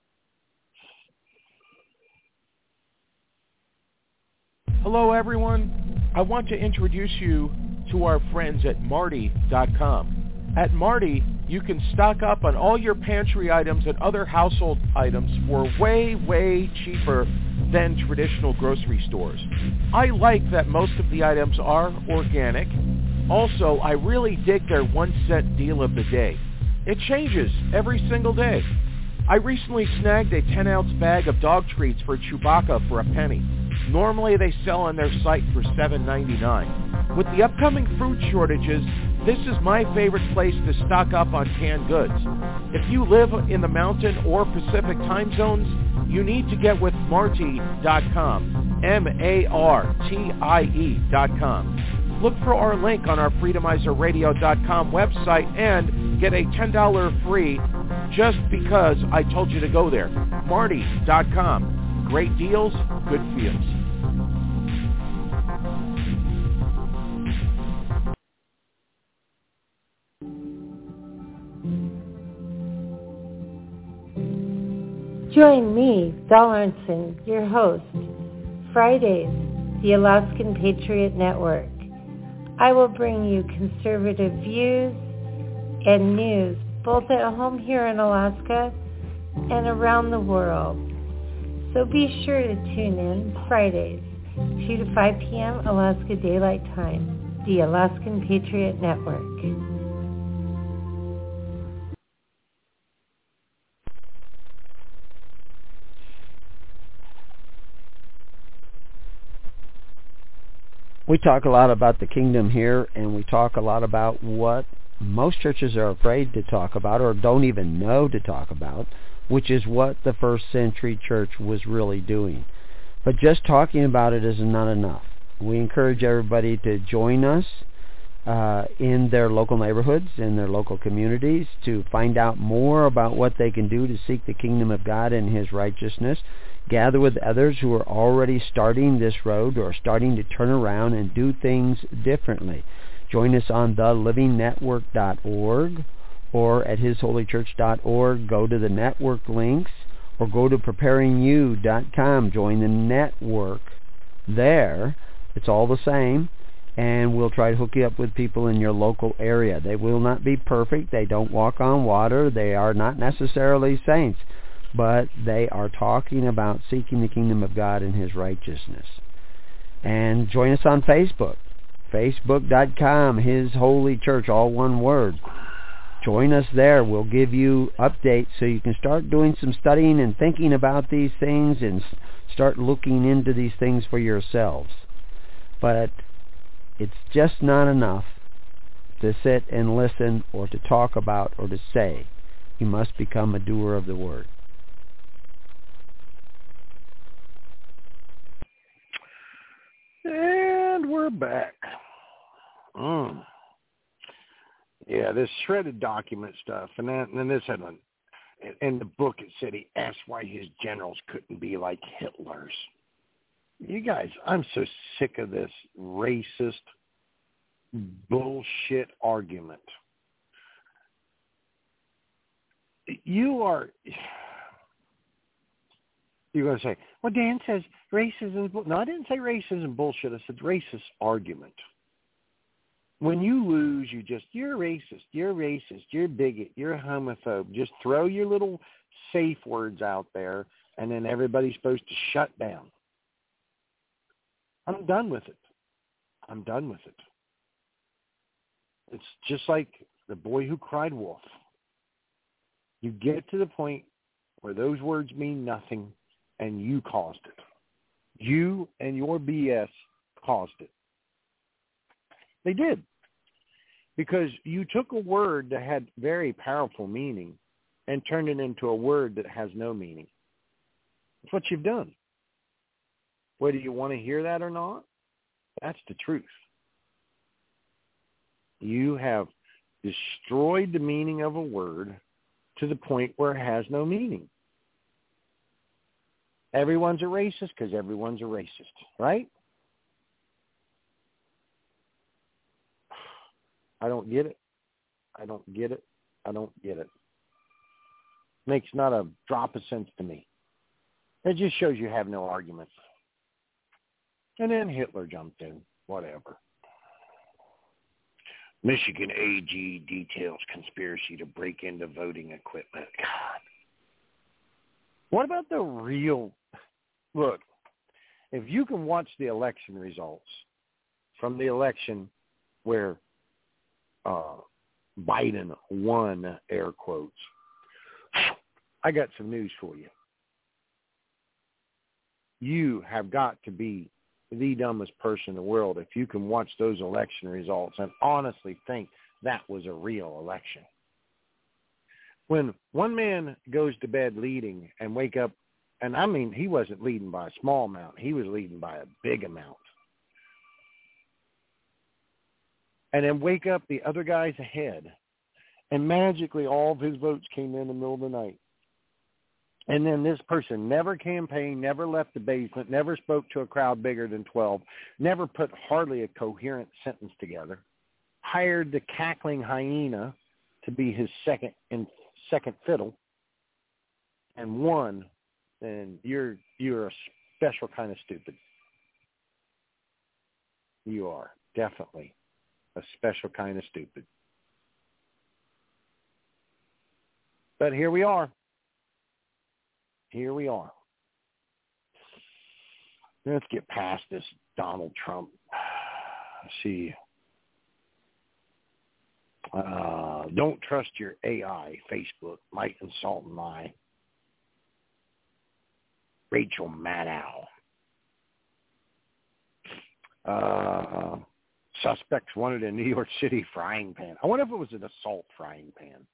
Hello everyone. I want to introduce you to our friends at Marty dot com. At Marty, you can stock up on all your pantry items and other household items for way, way cheaper than traditional grocery stores. I like that most of the items are organic. Also, I really dig their one cent deal of the day. It changes every single day. I recently snagged a ten ounce bag of dog treats for Chewbacca for a penny. Normally they sell on their site for seven ninety-nine. With the upcoming food shortages, this is my favorite place to stock up on canned goods. If you live in the Mountain or Pacific time zones, you need to get with Marty dot com, M A R T I E dot com. Look for our link on our Freedomizer Radio dot com website and get a ten dollars free just because I told you to go there. Marty dot com. Great deals, good feels. Join me, Val Arntzen, your host, Fridays, the Alaskan Patriot Network. I will bring you conservative views and news both at home here in Alaska and around the world. So be sure to tune in Fridays, two to five p.m. Alaska Daylight Time, the Alaskan Patriot Network. We talk a lot about the kingdom here, and we talk a lot about what most churches are afraid to talk about or don't even know to talk about, which is what the first century church was really doing. But just talking about it is not enough. We encourage everybody to join us uh, in their local neighborhoods, in their local communities, to find out more about what they can do to seek the kingdom of God and His righteousness. Gather with others who are already starting this road or starting to turn around and do things differently. Join us on the living network dot org or at his holy church dot org. Go to the network links or go to preparing you dot com. Join the network there. It's all the same, and we'll try to hook you up with people in your local area. They will not be perfect. They don't walk on water. They are not necessarily saints, but they are talking about seeking the kingdom of God and His righteousness. And join us on Facebook, facebook dot com, His Holy Church, all one word. Join us there. We'll give you updates so you can start doing some studying and thinking about these things and start looking into these things for yourselves. But it's just not enough to sit and listen or to talk about or to say. You must become a doer of the word. And we're back. Mm. Yeah, this shredded document stuff, and then, and then this had one. In the book, it said he asked why his generals couldn't be like Hitler's. You guys, I'm so sick of this racist bullshit argument. You are... You're going to say, well, Dan says racism is bullshit. No, I didn't say racism bullshit. I said racist argument. When you lose, you just, you're racist, you're racist, you're bigot, you're homophobe. Just throw your little safe words out there, and then everybody's supposed to shut down. I'm done with it. I'm done with it. It's just like the boy who cried wolf. You get to the point where those words mean nothing, and you caused it. You and your B S caused it. They did. Because you took a word that had very powerful meaning and turned it into a word that has no meaning. That's what you've done. Whether you want to hear that or not, that's the truth. You have destroyed the meaning of a word to the point where it has no meaning. Everyone's a racist because everyone's a racist, right? I don't get it. I don't get it. I don't get it. Makes not a drop of sense to me. It just shows you have no arguments. And then Hitler jumped in. Whatever. Michigan A G details conspiracy to break into voting equipment. God. What about the real... Look, if you can watch the election results from the election where uh, Biden won, air quotes, I got some news for you. You have got to be the dumbest person in the world if you can watch those election results and honestly think that was a real election. When one man goes to bed leading and wake up, and I mean, he wasn't leading by a small amount. He was leading by a big amount. And then wake up the other guys ahead And magically all of his votes came in the middle of the night. And then this person never campaigned, never left the basement, never spoke to a crowd bigger than twelve, never put hardly a coherent sentence together, hired the cackling hyena to be his second and second fiddle, and won. And you're you're a special kind of stupid. You are definitely a special kind of stupid. But here we are. Here we are. Let's get past this Donald Trump. Let's see. Uh, don't trust your A I. Facebook might insult an eye. Rachel Maddow. Uh, suspects wanted in New York City frying pan. I wonder if it was an assault frying pan.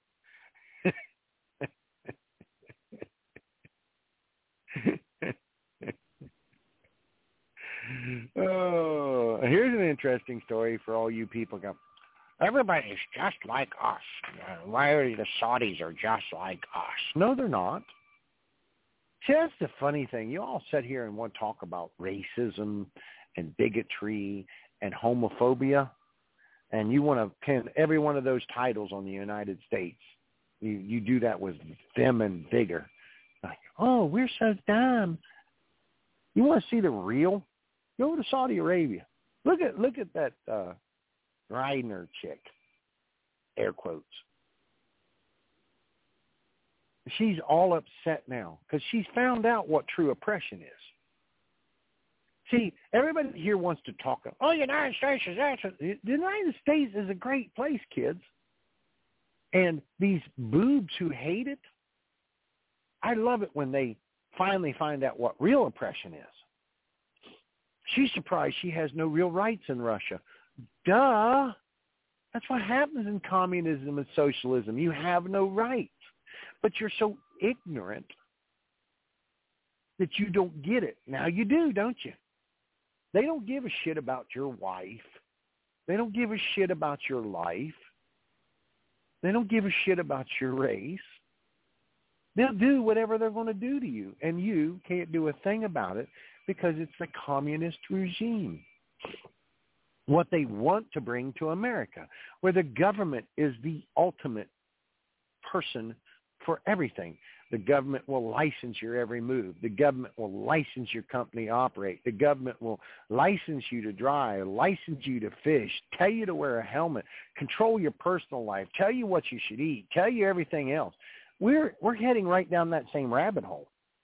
Oh, here's an interesting story for all you people. Go, everybody's just like us. Why are the Saudis are just like us? No, they're not. See, that's the funny thing. You all sit here and want to talk about racism and bigotry and homophobia, and you want to pin every one of those titles on the United States. You, you do that with vim and vigor. Like, oh, we're so dumb. You want to see the real? Go to Saudi Arabia. Look at look at that uh, Reiner chick, air quotes. She's all upset now because she's found out what true oppression is. See, everybody here wants to talk. Oh, the United States is that. The United States is a great place, kids. And these boobs who hate it, I love it when they finally find out what real oppression is. She's surprised she has no real rights in Russia. Duh. That's what happens in communism and socialism. You have no rights. But you're so ignorant that you don't get it. Now you do, don't you? They don't give a shit about your wife. They don't give a shit about your life. They don't give a shit about your race. They'll do whatever they're going to do to you, and you can't do a thing about it because it's the communist regime. What they want to bring to America, where the government is the ultimate person for everything. The government will license your every move. The government will license your company to operate. The government will license you to drive, license you to fish, tell you to wear a helmet, control your personal life, tell you what you should eat, tell you everything else. We're we're heading right down that same rabbit hole.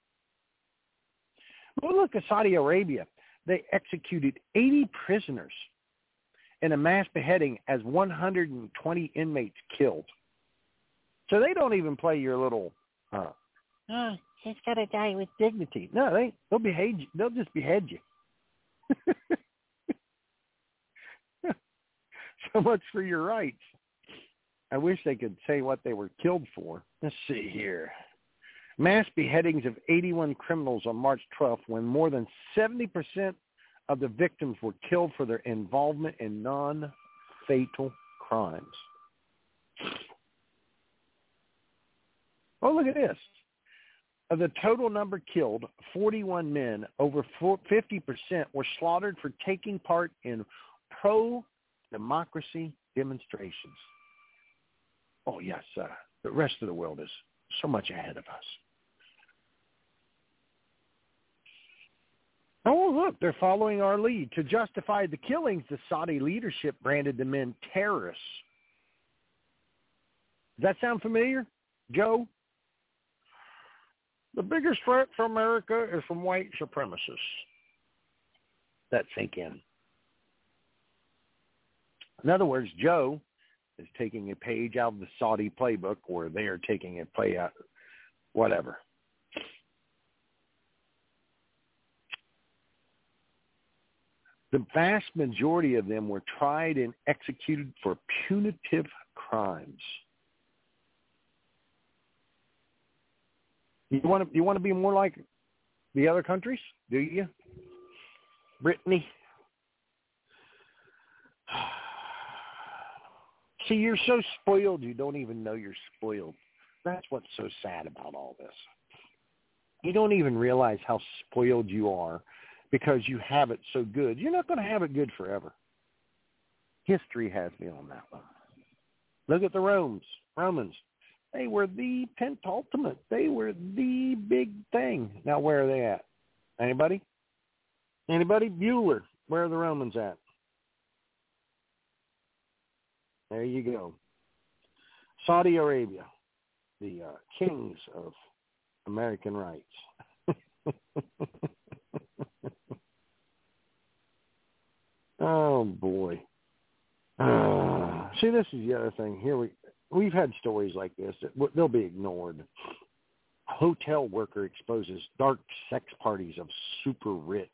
Well, look at Saudi Arabia. They executed eighty prisoners in a mass beheading as one hundred twenty inmates killed. So they don't even play your little, uh, oh, he's got to die with dignity. No, they, they'll behead you. They'll just behead you. So much for your rights. I wish they could say what they were killed for. Let's see here. Mass beheadings of eighty-one criminals on March twelfth when more than seventy percent of the victims were killed for their involvement in non-fatal crimes. Oh, look at this. Of the total number killed, forty-one men, over fifty percent, were slaughtered for taking part in pro-democracy demonstrations. Oh, yes, uh, the rest of the world is so much ahead of us. Oh, look, they're following our lead. To justify the killings, the Saudi leadership branded the men terrorists. Does that sound familiar, Joe? The biggest threat for America is from white supremacists. That sink in. In other words, Joe is taking a page out of the Saudi playbook, or they are taking a play out, whatever. The vast majority of them were tried and executed for punitive crimes. You want to you want to be more like the other countries, do you? Brittany? See, you're so spoiled you don't even know you're spoiled. That's what's so sad about all this. You don't even realize how spoiled you are because you have it so good. You're not going to have it good forever. History has me on that one. Look at the Romans. Romans. They were the pentultimate. They were the big thing. Now, where are they at? Anybody? Anybody? Bueller. Where are the Romans at? There you go. Saudi Arabia, the uh, kings of American rights. Oh, boy. Uh, see, this is the other thing. Here we, we've had stories like this that they'll be ignored. Hotel worker exposes dark sex parties of super rich.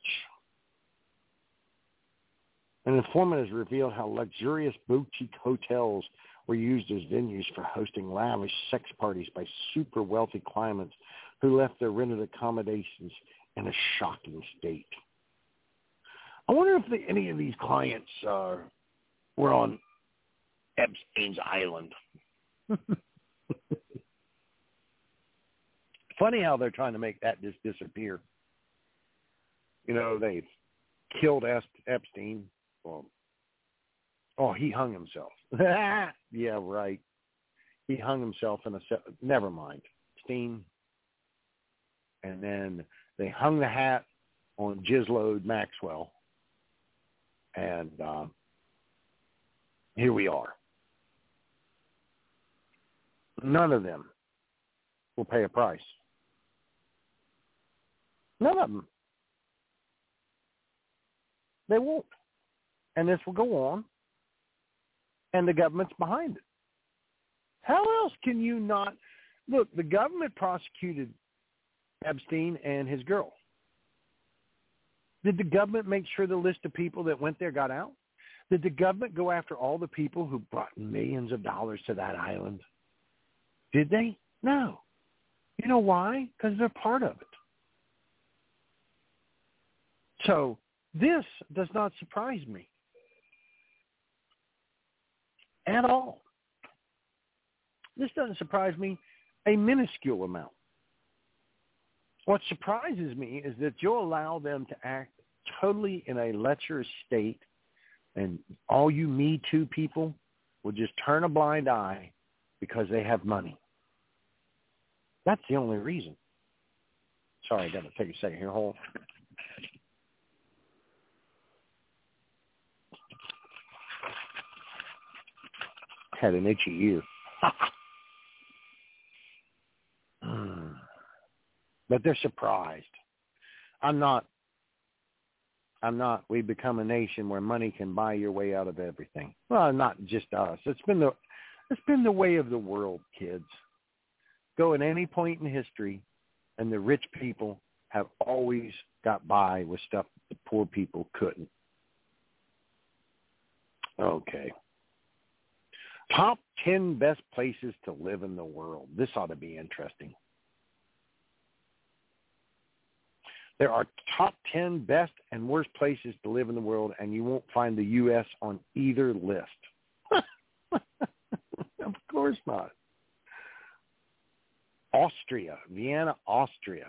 An informant has revealed how luxurious boutique hotels were used as venues for hosting lavish sex parties by super wealthy clients who left their rented accommodations in a shocking state. I wonder if the, any of these clients uh, were on Epstein's Island. Funny how they're trying to make that just disappear. You know, they've killed Epstein. Well, oh, he hung himself. Yeah, right. He hung himself in a set. Never mind. Epstein. And then they hung the hat on Jizzload Maxwell. And uh, here we are. None of them will pay a price. None of them. They won't. And this will go on. And the government's behind it. How else can you not? Look, the government prosecuted Epstein and his girl. Did the government make sure the list of people that went there got out? Did the government go after all the people who brought millions of dollars to that island? Did they? No. You know why? Because they're part of it. So this does not surprise me at all. This doesn't surprise me a minuscule amount. What surprises me is that you'll allow them to act totally in a lecherous state, and all you Me Too people will just turn a blind eye because they have money. That's the only reason. Sorry, I got to take a second here. Hold on. Had an itchy ear. But they're surprised. I'm not. I'm not. We become a nation where money can buy your way out of everything. Well, not just us. It's been the. It's been the way of the world, kids. Go at any point in history, and the rich people have always got by with stuff the poor people couldn't. Okay. Top ten best places to live in the world. This ought to be interesting. There are top ten best and worst places to live in the world, and you won't find the U S on either list. Of course not. Austria, Vienna, Austria.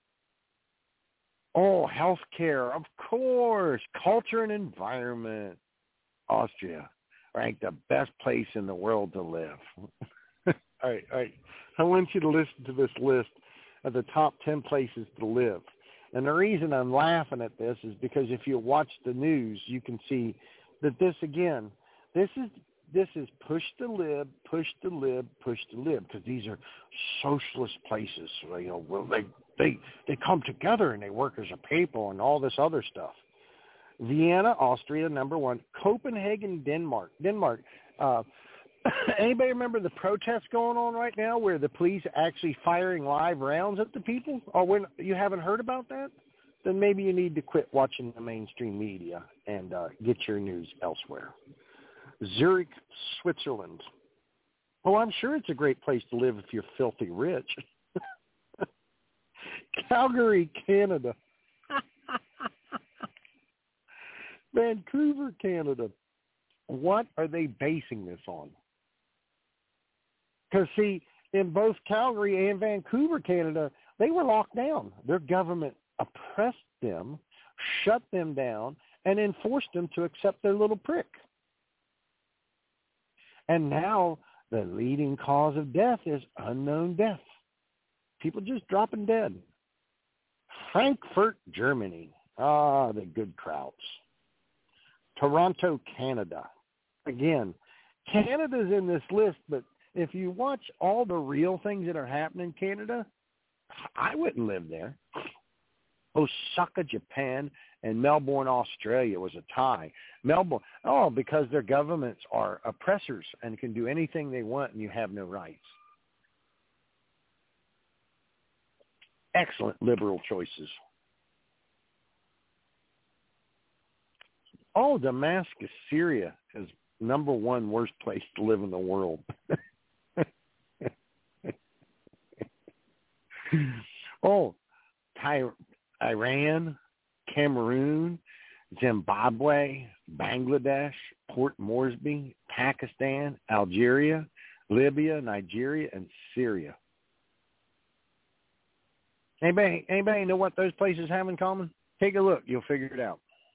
Oh, healthcare, of course. Culture and environment. Austria, ranked the best place in the world to live. all right, all right. I want you to listen to this list of the top ten places to live. And the reason I'm laughing at this is because if you watch the news, you can see that this, again, this is this is push to live, push to live, push to live, because these are socialist places. You know, well, they, they, they come together and they work as a people and all this other stuff. Vienna, Austria, number one. Copenhagen, Denmark. Denmark. Uh, anybody remember the protests going on right now where the police are actually firing live rounds at the people? Or when you haven't heard about that? Then maybe you need to quit watching the mainstream media and uh, get your news elsewhere. Zurich, Switzerland. Oh, I'm sure it's a great place to live if you're filthy rich. Calgary, Canada. Vancouver, Canada. What are they basing this on? Because, see, in both Calgary and Vancouver, Canada, they were locked down. Their government oppressed them, shut them down, and enforced them to accept their little prick. And now the leading cause of death is unknown death. People just dropping dead. Frankfurt, Germany. Ah, the good Krauts. Toronto, Canada. Again, Canada's in this list, but if you watch all the real things that are happening in Canada, I wouldn't live there. Osaka, Japan, and Melbourne, Australia was a tie. Melbourne, oh, because their governments are oppressors and can do anything they want and you have no rights. Excellent liberal choices. Oh, Damascus, Syria is number one worst place to live in the world. oh, Ty- Iran, Cameroon, Zimbabwe, Bangladesh, Port Moresby, Pakistan, Algeria, Libya, Nigeria, and Syria. Anybody, anybody know what those places have in common? Take a look. You'll figure it out.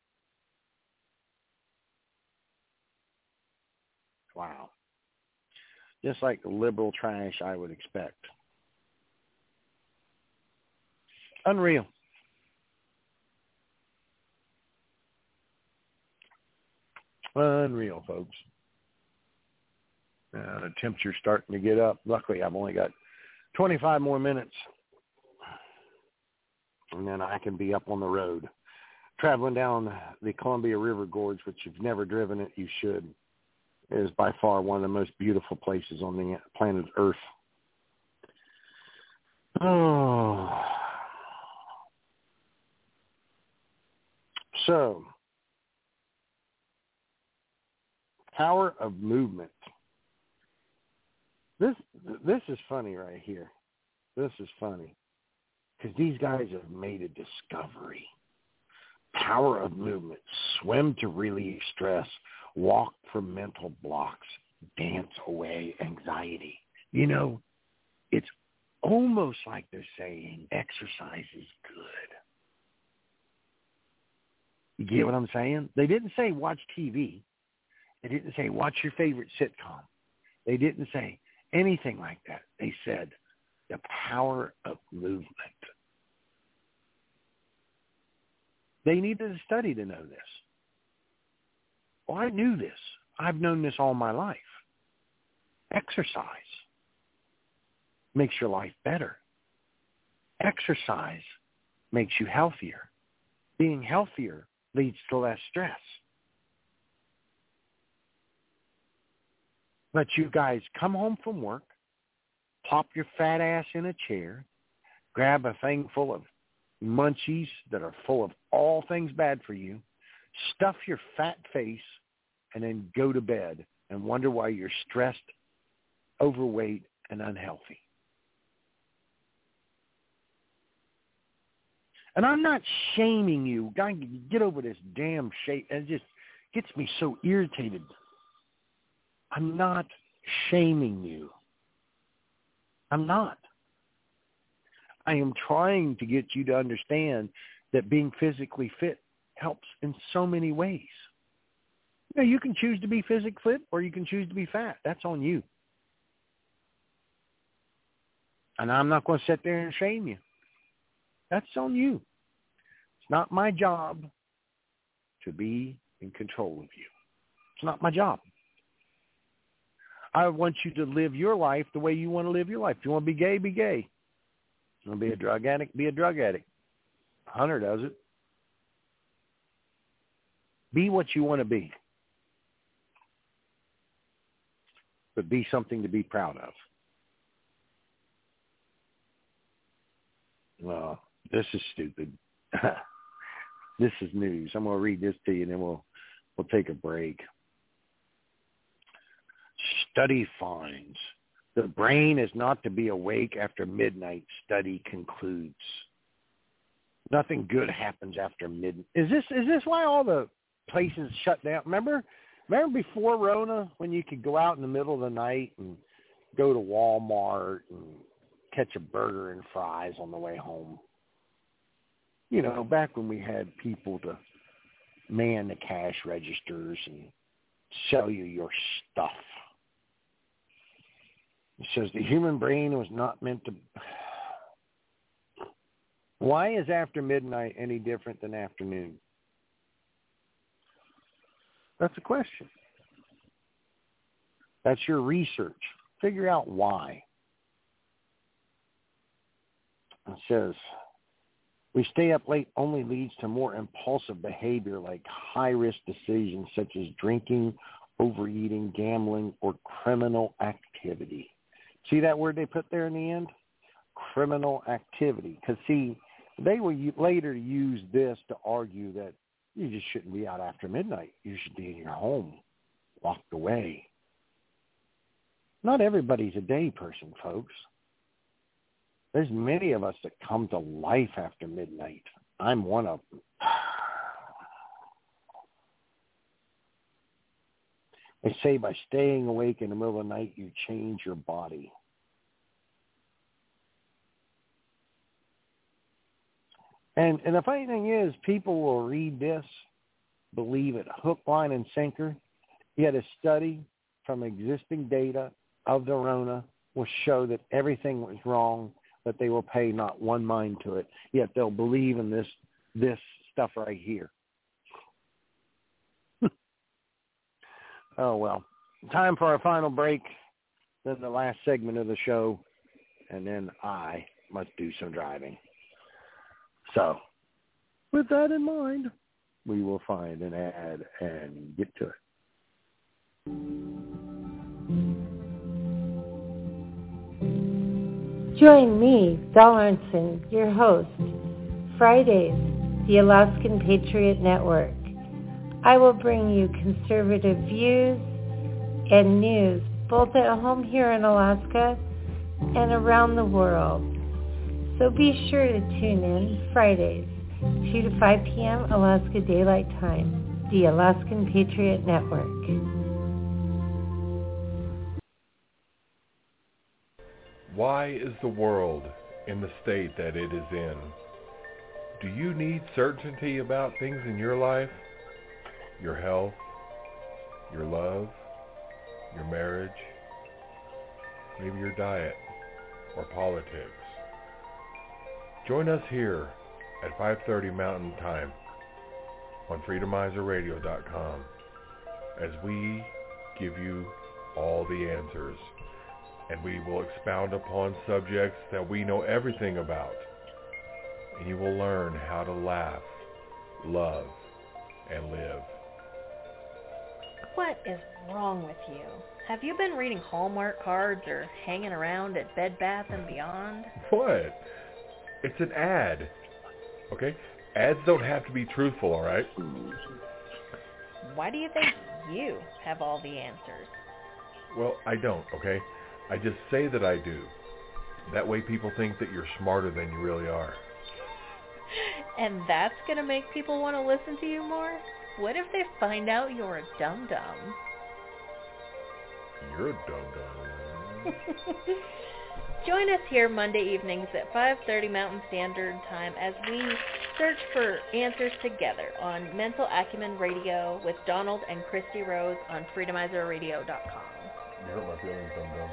Wow. Just like the liberal trash I would expect. Unreal. Unreal, folks. Uh, the temperature's starting to get up. Luckily, I've only got twenty-five more minutes. And then I can be up on the road. Traveling down the Columbia River Gorge, which if you've never driven it, you should. It is by far one of the most beautiful places on the planet Earth. Oh. So, power of movement. This this is funny right here. This is funny. Because these guys have made a discovery. Power of movement. Swim to relieve stress. Walk for mental blocks. Dance away anxiety. You know, it's almost like they're saying exercise is good. You get what I'm saying? They didn't say watch T V. They didn't say watch your favorite sitcom. They didn't say anything like that. They said the power of movement. They needed a study to know this. Well, I knew this. I've known this all my life. Exercise makes your life better. Exercise makes you healthier. Being healthier leads to less stress. But you guys come home from work, plop your fat ass in a chair, grab a thing full of munchies that are full of all things bad for you, stuff your fat face, and then go to bed and wonder why you're stressed, overweight, and unhealthy. And I'm not shaming you. Get over this damn shape. It just gets me so irritated. I'm not shaming you. I'm not. I am trying to get you to understand that being physically fit helps in so many ways. You know, you can choose to be physically fit or you can choose to be fat. That's on you. And I'm not going to sit there and shame you. That's on you. It's not my job to be in control of you. It's not my job. I want you to live your life the way you want to live your life. If you want to be gay, be gay. If you want to be a drug addict, be a drug addict. Hunter does it. Be what you want to be. But be something to be proud of. Well, this is stupid. This is news. I'm going to read this to you, and then we'll we'll take a break. Study finds the brain is not to be awake after midnight. Study concludes. Nothing good happens after midnight. Is this is this why all the places shut down? Remember, remember before Rona when you could go out in the middle of the night and go to Walmart and catch a burger and fries on the way home. You know, back when we had people to man the cash registers and sell you your stuff. It says the human brain was not meant to... Why is after midnight any different than afternoon? That's a question. That's your research. Figure out why. It says, we stay up late only leads to more impulsive behavior like high-risk decisions such as drinking, overeating, gambling, or criminal activity. See that word they put there in the end? Criminal activity. Because, see, they will later use this to argue that you just shouldn't be out after midnight. You should be in your home, locked away. Not everybody's a day person, folks. There's many of us that come to life after midnight. I'm one of them. They say by staying awake in the middle of the night, you change your body. And and the funny thing is, people will read this, believe it hook, line, and sinker, yet a study from existing data of the Rona will show that everything was wrong, but they will pay not one mind to it, yet they'll believe in this this stuff right here. Oh, well. Time for our final break, then the last segment of the show, and then I must do some driving. So, with that in mind, we will find an ad and get to it. Join me, Val Arntzen, your host, Fridays, the Alaskan Patriot Network. I will bring you conservative views and news both at home here in Alaska and around the world. So be sure to tune in Fridays, two to five p.m. Alaska Daylight Time, the Alaskan Patriot Network. Why is the world in the state that it is in? Do you need certainty about things in your life? Your health, your love, your marriage, maybe your diet or politics. Join us here at five thirty Mountain Time on freedomizer radio dot com as we give you all the answers, and we will expound upon subjects that we know everything about, and you will learn how to laugh, love, and live. What is wrong with you? Have you been reading Hallmark cards or hanging around at Bed Bath and Beyond? What? It's an ad. Okay? Ads don't have to be truthful, all right? Why do you think you have all the answers? Well, I don't, okay? I just say that I do. That way people think that you're smarter than you really are. And that's going to make people want to listen to you more? What if they find out you're a dum-dum? You're a dum-dum. Join us here Monday evenings at five thirty Mountain Standard Time as we search for answers together on Mental Acumen Radio with Donald and Christy Rose on freedomizer radio dot com. You hurt my feelings, dum-dum.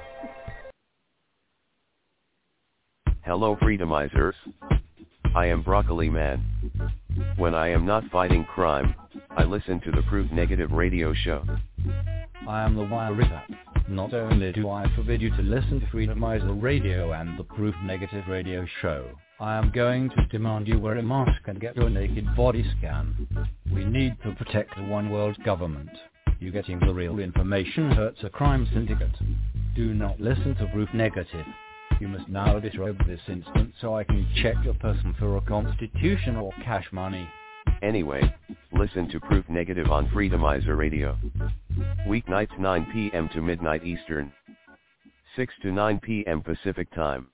Hello, Freedomizers. I am Broccoli Man. When I am not fighting crime, I listen to the Proof Negative radio show. I am the Wire. Not only do I forbid you to listen to Freedomizer Radio and the Proof Negative radio show, I am going to demand you wear a mask and get your naked body scanned. We need to protect the one world government. You getting the real information hurts a crime syndicate. Do not listen to Proof Negative. You must now disrobe this instant so I can check your person for a constitution or cash money. Anyway, listen to Proof Negative on Freedomizer Radio. Weeknights nine p.m. to midnight Eastern. six to nine p.m. Pacific Time.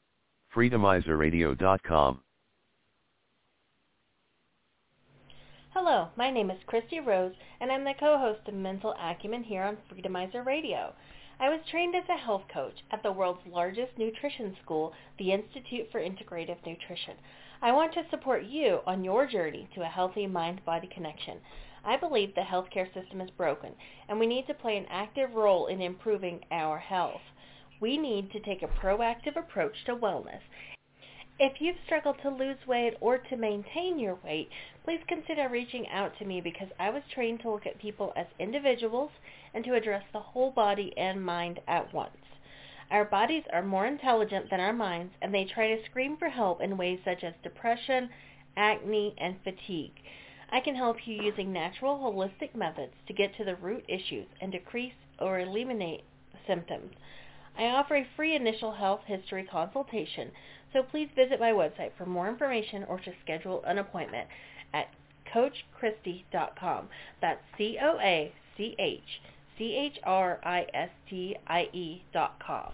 freedomizer radio dot com. Hello, my name is Christy Rose, and I'm the co-host of Mental Acumen here on Freedomizer Radio. I was trained as a health coach at the world's largest nutrition school, the Institute for Integrative Nutrition. I want to support you on your journey to a healthy mind-body connection. I believe the healthcare system is broken, and we need to play an active role in improving our health. We need to take a proactive approach to wellness. If you've struggled to lose weight or to maintain your weight, please consider reaching out to me because I was trained to look at people as individuals and to address the whole body and mind at once. Our bodies are more intelligent than our minds, and they try to scream for help in ways such as depression, acne, and fatigue. I can help you using natural, holistic methods to get to the root issues and decrease or eliminate symptoms. I offer a free initial health history consultation, so please visit my website for more information or to schedule an appointment at coach christie dot com. That's C O A C H C H R I S T I E dot com.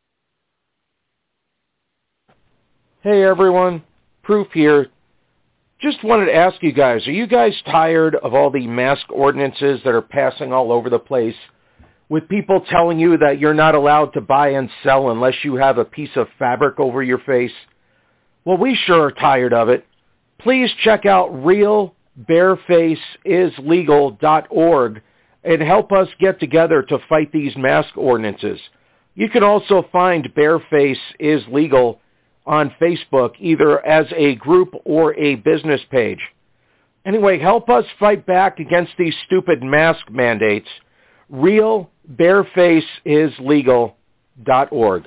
Hey everyone, Proof here. Just wanted to ask you guys, are you guys tired of all the mask ordinances that are passing all over the place, with people telling you that you're not allowed to buy and sell unless you have a piece of fabric over your face? Well, we sure are tired of it. Please check out real bareface is legal dot org and help us get together to fight these mask ordinances. You can also find Bareface is Legal on Facebook, either as a group or a business page. Anyway, help us fight back against these stupid mask mandates. real bareface is legal dot org.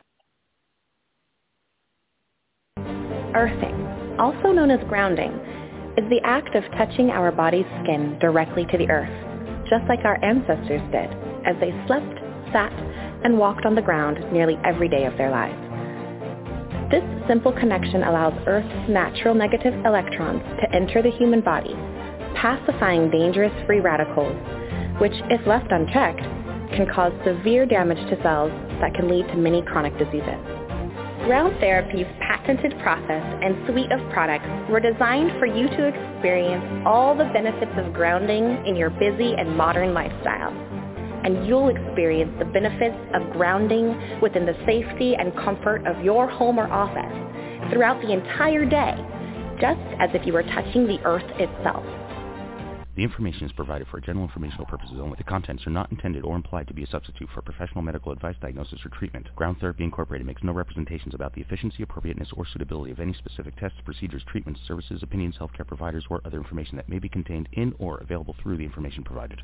Earthing, also known as grounding, is the act of touching our body's skin directly to the earth, just like our ancestors did as they slept, sat, and walked on the ground nearly every day of their lives. This simple connection allows Earth's natural negative electrons to enter the human body, pacifying dangerous free radicals, which, if left unchecked, can cause severe damage to cells that can lead to many chronic diseases. Ground Therapy's patented process and suite of products were designed for you to experience all the benefits of grounding in your busy and modern lifestyle. And you'll experience the benefits of grounding within the safety and comfort of your home or office throughout the entire day, just as if you were touching the earth itself. The information is provided for general informational purposes only. The contents are not intended or implied to be a substitute for professional medical advice, diagnosis, or treatment. Ground Therapy Incorporated makes no representations about the efficiency, appropriateness, or suitability of any specific tests, procedures, treatments, services, opinions, healthcare providers, or other information that may be contained in or available through the information provided.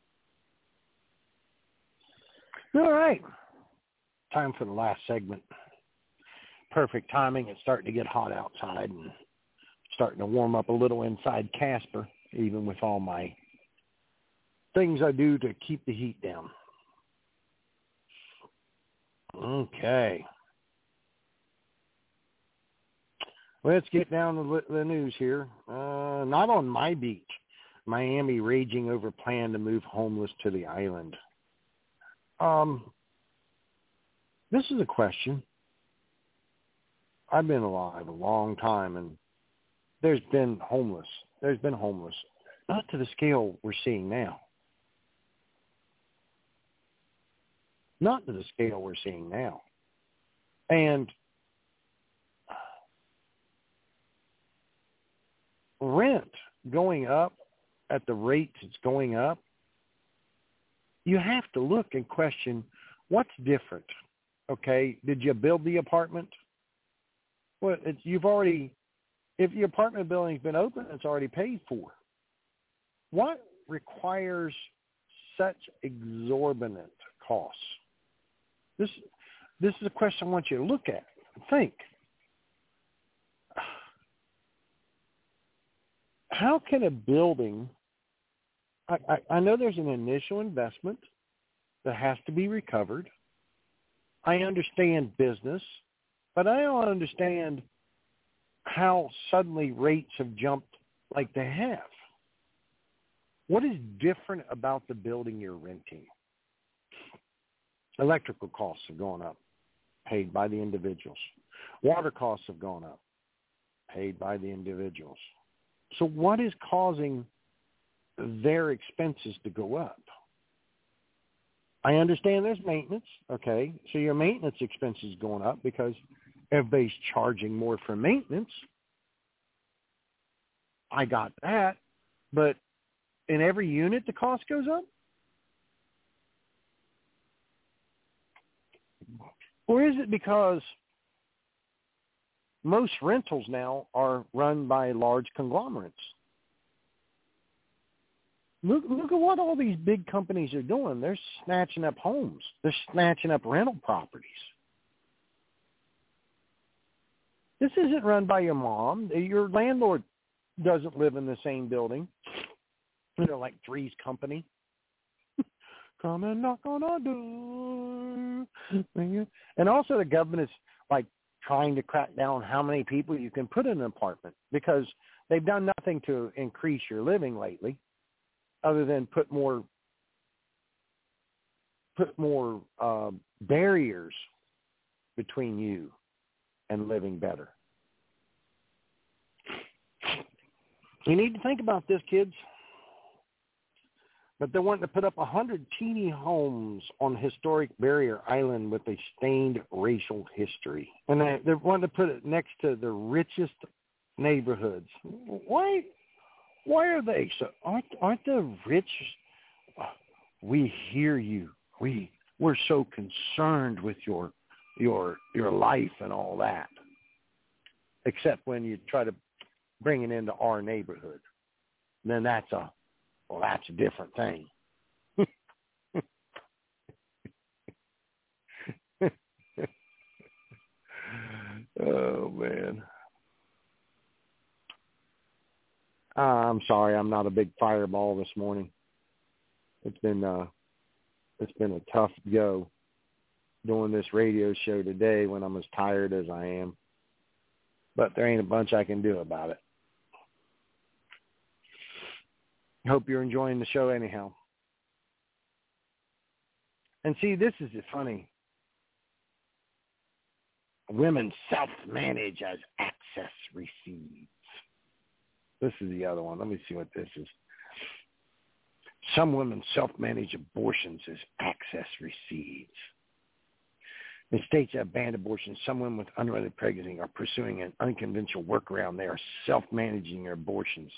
All right. Time for the last segment. Perfect timing. It's starting to get hot outside and starting to warm up a little inside Casper, even with all my things I do to keep the heat down. Okay. Let's get down to the news here. Uh, not on my beach. Miami raging over plan to move homeless to the island. Um, this is a question. I've been alive a long time, and there's been homeless. There's been homeless. Not to the scale we're seeing now. Not to the scale we're seeing now. And rent going up at the rates it's going up, you have to look and question what's different. Okay, did you build the apartment? Well, it's, you've already, if the apartment building's been open, it's already paid for. What requires such exorbitant costs? This, this is a question I want you to look at and think. How can a building, I, I, I know there's an initial investment that has to be recovered. I understand business, but I don't understand how suddenly rates have jumped like they have. What is different about the building you're renting? Electrical costs have gone up, paid by the individuals. Water costs have gone up, paid by the individuals. So what is causing their expenses to go up? I understand there's maintenance, okay? So your maintenance expenses going up because everybody's charging more for maintenance. I got that. But in every unit, the cost goes up? Or is it because most rentals now are run by large conglomerates? Look, look at what all these big companies are doing. They're snatching up homes. They're snatching up rental properties. This isn't run by your mom. Your landlord doesn't live in the same building. You know, like Three's Company. Come and knock on our door. And also the government is like trying to crack down how many people you can put in an apartment because they've done nothing to increase your living lately other than put more put more uh, barriers between you and living better. You need to think about this, kids. But they're wanting to put up a hundred teeny homes on historic barrier island with a stained racial history. And they, they're wanting to put it next to the richest neighborhoods. Why Why are they so? Aren't, aren't the rich? We hear you. We, we're so concerned with your, your, your life and all that. Except when you try to bring it into our neighborhood. Then that's a Well, that's a different thing. Oh, man. Uh, I'm sorry, I'm not a big fireball this morning. It's been uh, it's been a tough go doing this radio show today when I'm as tired as I am. But there ain't a bunch I can do about it. Hope you're enjoying the show anyhow. And see, this is funny. Women self-manage as access recedes. This is the other one. Let me see what this is. Some women self-manage abortions as access recedes. In states that have banned abortions, some women with unwanted pregnancy are pursuing an unconventional workaround. They are self-managing their abortions.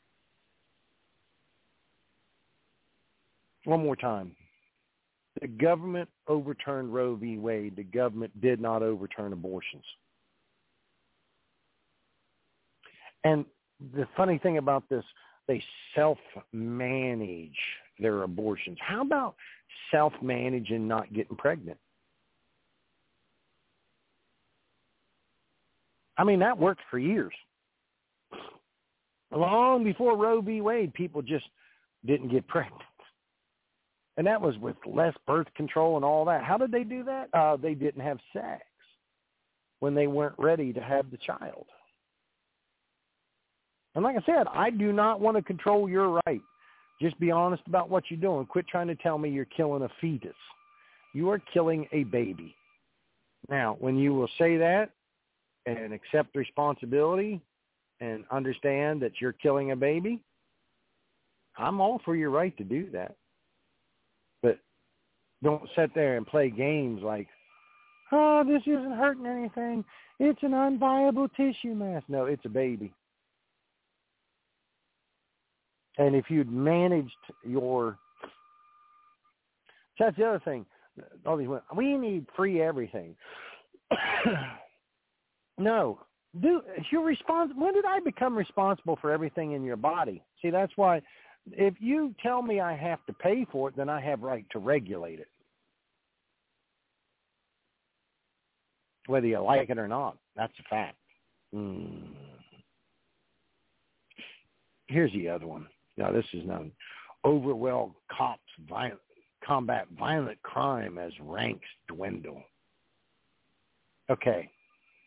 One more time. The government overturned Roe v. Wade. The government did not overturn abortions. And the funny thing about this, they self-manage their abortions. How about self-managing not getting pregnant? I mean, that worked for years. Long before Roe v. Wade, people just didn't get pregnant. And that was with less birth control and all that. How did they do that? Uh, they didn't have sex when they weren't ready to have the child. And like I said, I do not want to control your right. Just be honest about what you're doing. Quit trying to tell me you're killing a fetus. You are killing a baby. Now, when you will say that and accept responsibility and understand that you're killing a baby, I'm all for your right to do that. But don't sit there and play games like, oh, this isn't hurting anything. It's an unviable tissue mass. No, it's a baby. And if you'd managed your... That's the other thing. All these women, we need free everything. No. Do, you're respons- when did I become responsible for everything in your body? See, that's why... If you tell me I have to pay for it, then I have right to regulate it. Whether you like it or not, that's a fact. Mm. Here's the other one. Now, this is known. Overwhelmed cops violent, combat violent crime as ranks dwindle. Okay.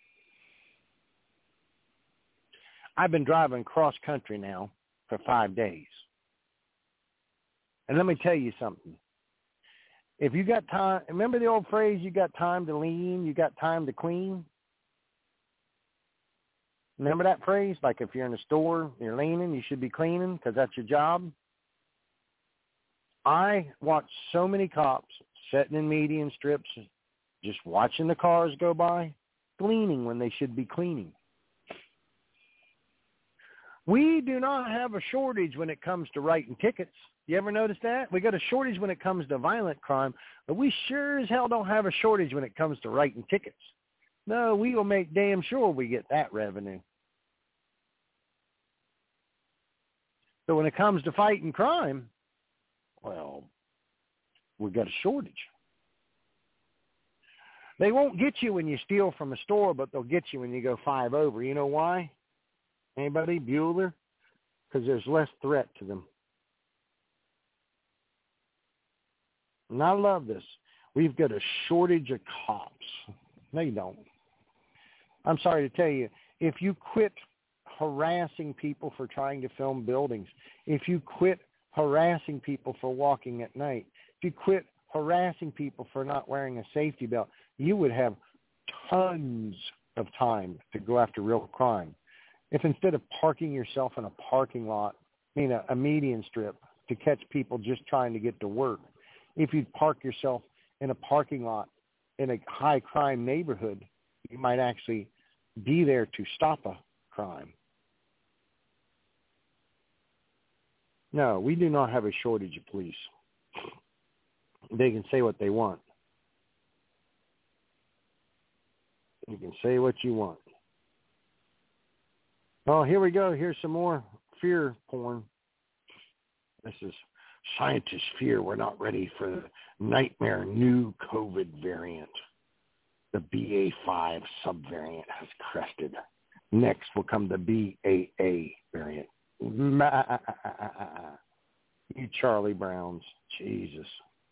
I've been driving cross country now for five days. And let me tell you something. If you got time, remember the old phrase, you got time to lean, you got time to clean? Remember that phrase? Like if you're in a store, you're leaning, you should be cleaning because that's your job. I watch so many cops sitting in median strips, just watching the cars go by, cleaning when they should be cleaning. We do not have a shortage when it comes to writing tickets. You ever notice that? We got a shortage when it comes to violent crime, but we sure as hell don't have a shortage when it comes to writing tickets. No, we will make damn sure we get that revenue. So when it comes to fighting crime, well, we got a shortage. They won't get you when you steal from a store, but they'll get you when you go five over. You know why? Anybody? Bueller? Because there's less threat to them. And I love this. We've got a shortage of cops. No, you don't. I'm sorry to tell you, if you quit harassing people for trying to film buildings, if you quit harassing people for walking at night, if you quit harassing people for not wearing a safety belt, you would have tons of time to go after real crime. If instead of parking yourself in a parking lot, I mean a, a median strip to catch people just trying to get to work, if you'd park yourself in a parking lot in a high crime neighborhood, you might actually be there to stop a crime. No, we do not have a shortage of police. They can say what they want. You can say what you want. Oh, here we go. Here's some more fear porn. This is scientists fear we're not ready for the nightmare new COVID variant. The B A five subvariant has crested. Next will come the B A A variant. You Charlie Browns. Jesus.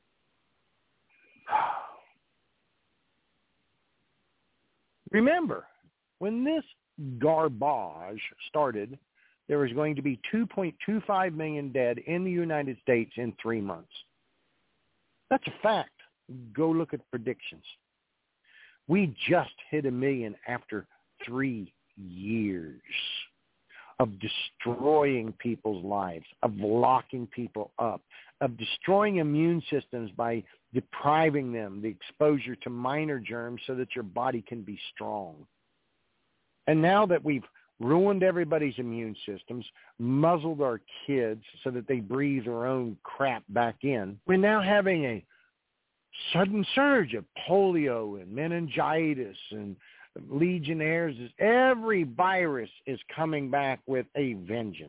Remember, when this garbage started, there was going to be two point two five million dead in the United States in three months. That's a fact. Go look at predictions. We just hit a million after three years of destroying people's lives, of locking people up, of destroying immune systems by depriving them the exposure to minor germs so that your body can be strong. And now that we've ruined everybody's immune systems, muzzled our kids so that they breathe their own crap back in, we're now having a sudden surge of polio and meningitis and Legionnaires. Every virus is coming back with a vengeance.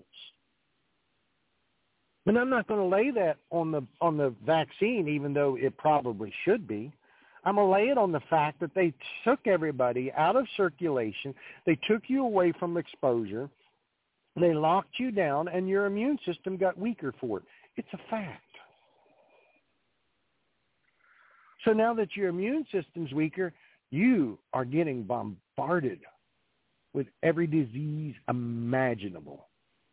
And I'm not going to lay that on the on the vaccine, even though it probably should be. I'm going to lay it on the fact that they took everybody out of circulation. They took you away from exposure. They locked you down, and your immune system got weaker for it. It's a fact. So now that your immune system's weaker, you are getting bombarded with every disease imaginable.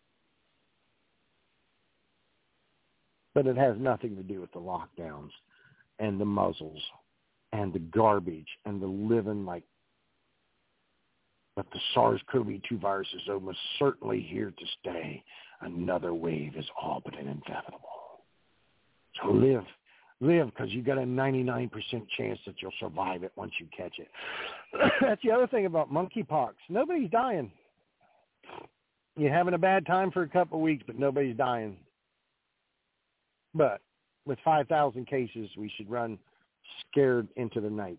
But it has nothing to do with the lockdowns and the muzzles and the garbage and the living like but the SARS-C o V two virus is almost certainly here to stay. Another wave is all but inevitable. So live. Live, because you got a ninety-nine percent chance that you'll survive it once you catch it. That's the other thing about monkeypox. Nobody's dying. You're having a bad time for a couple of weeks, but nobody's dying. But with five thousand cases, we should run scared into the night.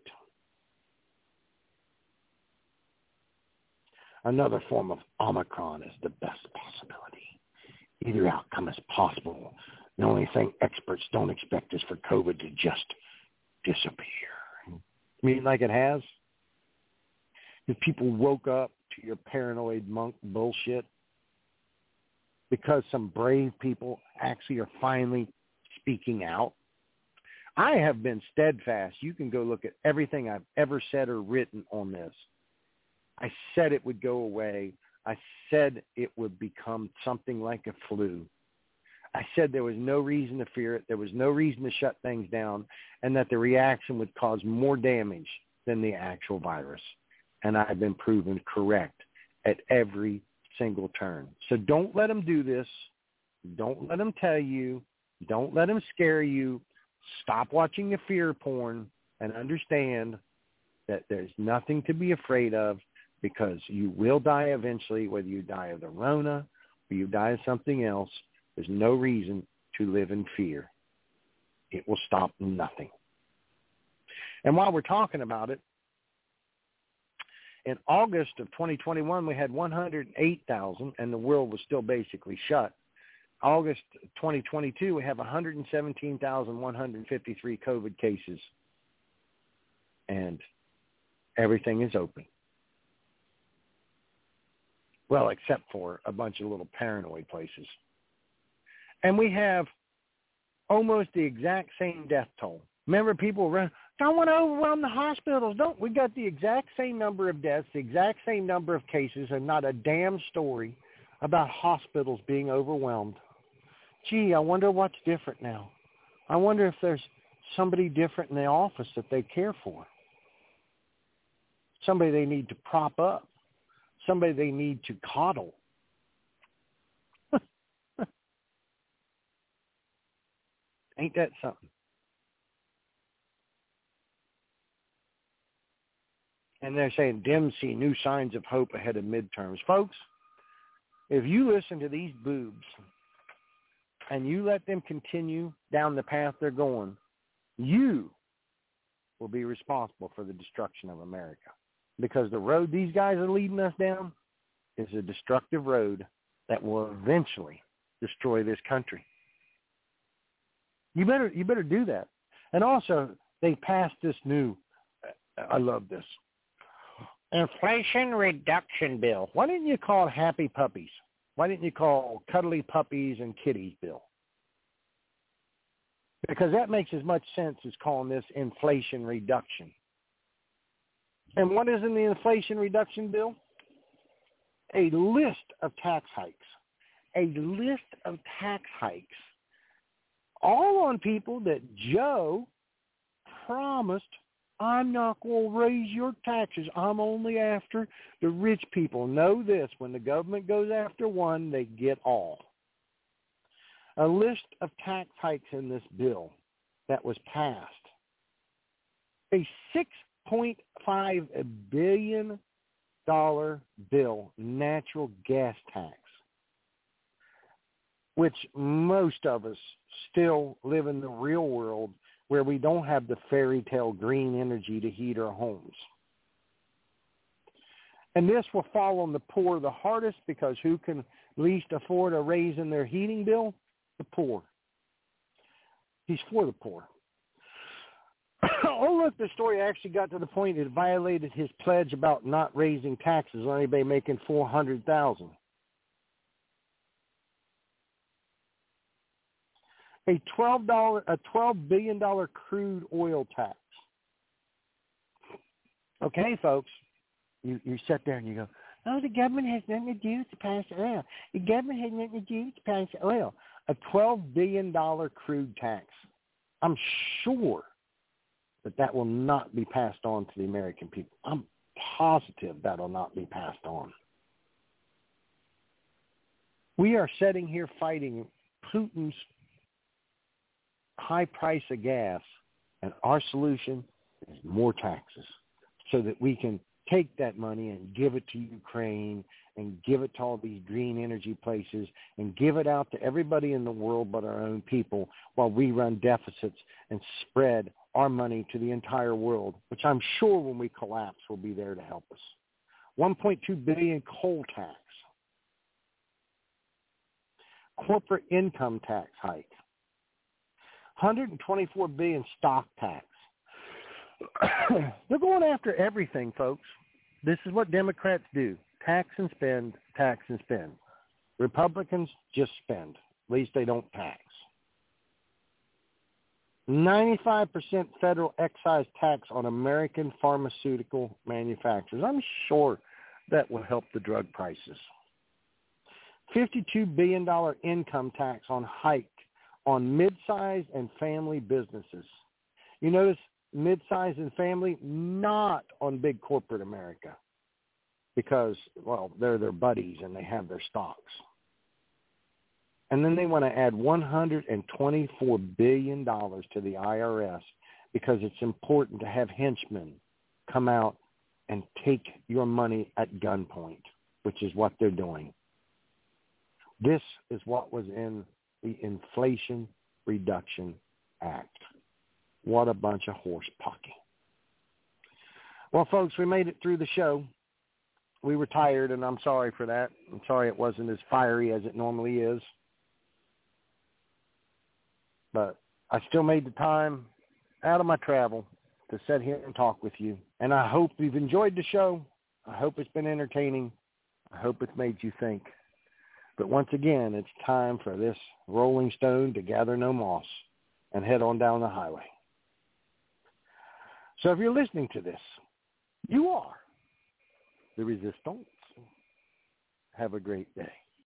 Another form of Omicron is the best possibility. Either outcome is possible. The only thing experts don't expect is for COVID to just disappear. I mean, like it has. If people woke up to your paranoid monk bullshit because some brave people actually are finally speaking out. I have been steadfast. You can go look at everything I've ever said or written on this. I said it would go away. I said it would become something like a flu. I said there was no reason to fear it, there was no reason to shut things down, and that the reaction would cause more damage than the actual virus. And I've been proven correct at every single turn. So don't let them do this. Don't let them tell you. Don't let them scare you. Stop watching the fear porn and understand that there's nothing to be afraid of, because you will die eventually, whether you die of the Rona or you die of something else. There's no reason to live in fear. It will stop nothing. And while we're talking about it, in August of twenty twenty-one, we had one hundred eight thousand, and the world was still basically shut. August twenty twenty-two, we have one hundred seventeen thousand one hundred fifty-three COVID cases, and everything is open. Well, except for a bunch of little paranoid places. And we have almost the exact same death toll. Remember, people run, don't want to overwhelm the hospitals. Don't. We got the exact same number of deaths, the exact same number of cases, and not a damn story about hospitals being overwhelmed. Gee, I wonder what's different now. I wonder if there's somebody different in the office that they care for. Somebody they need to prop up. Somebody they need to coddle. Ain't that something? And they're saying, Dems see new signs of hope ahead of midterms. Folks, if you listen to these boobs and you let them continue down the path they're going, you will be responsible for the destruction of America. Because the road these guys are leading us down is a destructive road that will eventually destroy this country. You better you better do that. And also, they passed this new, I love this, Inflation Reduction Bill. Why didn't you call it Happy Puppies? Why didn't you call Cuddly Puppies and Kitties Bill? Because that makes as much sense as calling this inflation reduction. And what is in the Inflation Reduction Bill? A list of tax hikes. A list of tax hikes. All on people that Joe promised, I'm not going to raise your taxes. I'm only after the rich people. Know this, when the government goes after one, they get all. A list of tax hikes in this bill that was passed. A six point five billion dollars bill, natural gas tax, which most of us still live in the real world where we don't have the fairy tale green energy to heat our homes. And this will fall on the poor the hardest, because who can least afford a raise in their heating bill? The poor. He's for the poor. Oh, look, the story actually got to the point it violated his pledge about not raising taxes on anybody making four hundred thousand dollars. A twelve dollar, a twelve billion dollars crude oil tax. Okay, folks, you, you sit there and you go, oh, the government has nothing to do to pass the oil. The government has nothing to do to pass the oil. A twelve billion dollars crude tax. I'm sure that that will not be passed on to the American people. I'm positive that will not be passed on. We are sitting here fighting Putin's high price of gas, and our solution is more taxes so that we can take that money and give it to Ukraine and give it to all these green energy places and give it out to everybody in the world but our own people, while we run deficits and spread our money to the entire world, which I'm sure when we collapse will be there to help us. one point two billion dollars coal tax. Corporate income tax hike. one hundred twenty-four billion dollars stock tax. They're going after everything, folks. This is what Democrats do. Tax and spend, tax and spend. Republicans just spend. At least they don't tax. ninety-five percent federal excise tax on American pharmaceutical manufacturers. I'm sure that will help the drug prices. fifty-two billion dollars income tax on hike on mid-sized and family businesses. You notice mid-sized and family, not on big corporate America. because, well, they're their buddies and they have their stocks. And then they want to add one hundred twenty-four billion dollars to the I R S because it's important to have henchmen come out and take your money at gunpoint, which is what they're doing. This is what was in the Inflation Reduction Act. What a bunch of horse pocky. Well, folks, we made it through the show. We were tired, and I'm sorry for that. I'm sorry it wasn't as fiery as it normally is. But I still made the time out of my travel to sit here and talk with you. And I hope you've enjoyed the show. I hope it's been entertaining. I hope it's made you think. But once again, it's time for this Rolling Stone to gather no moss and head on down the highway. So if you're listening to this, you are the Resistance. Have a great day.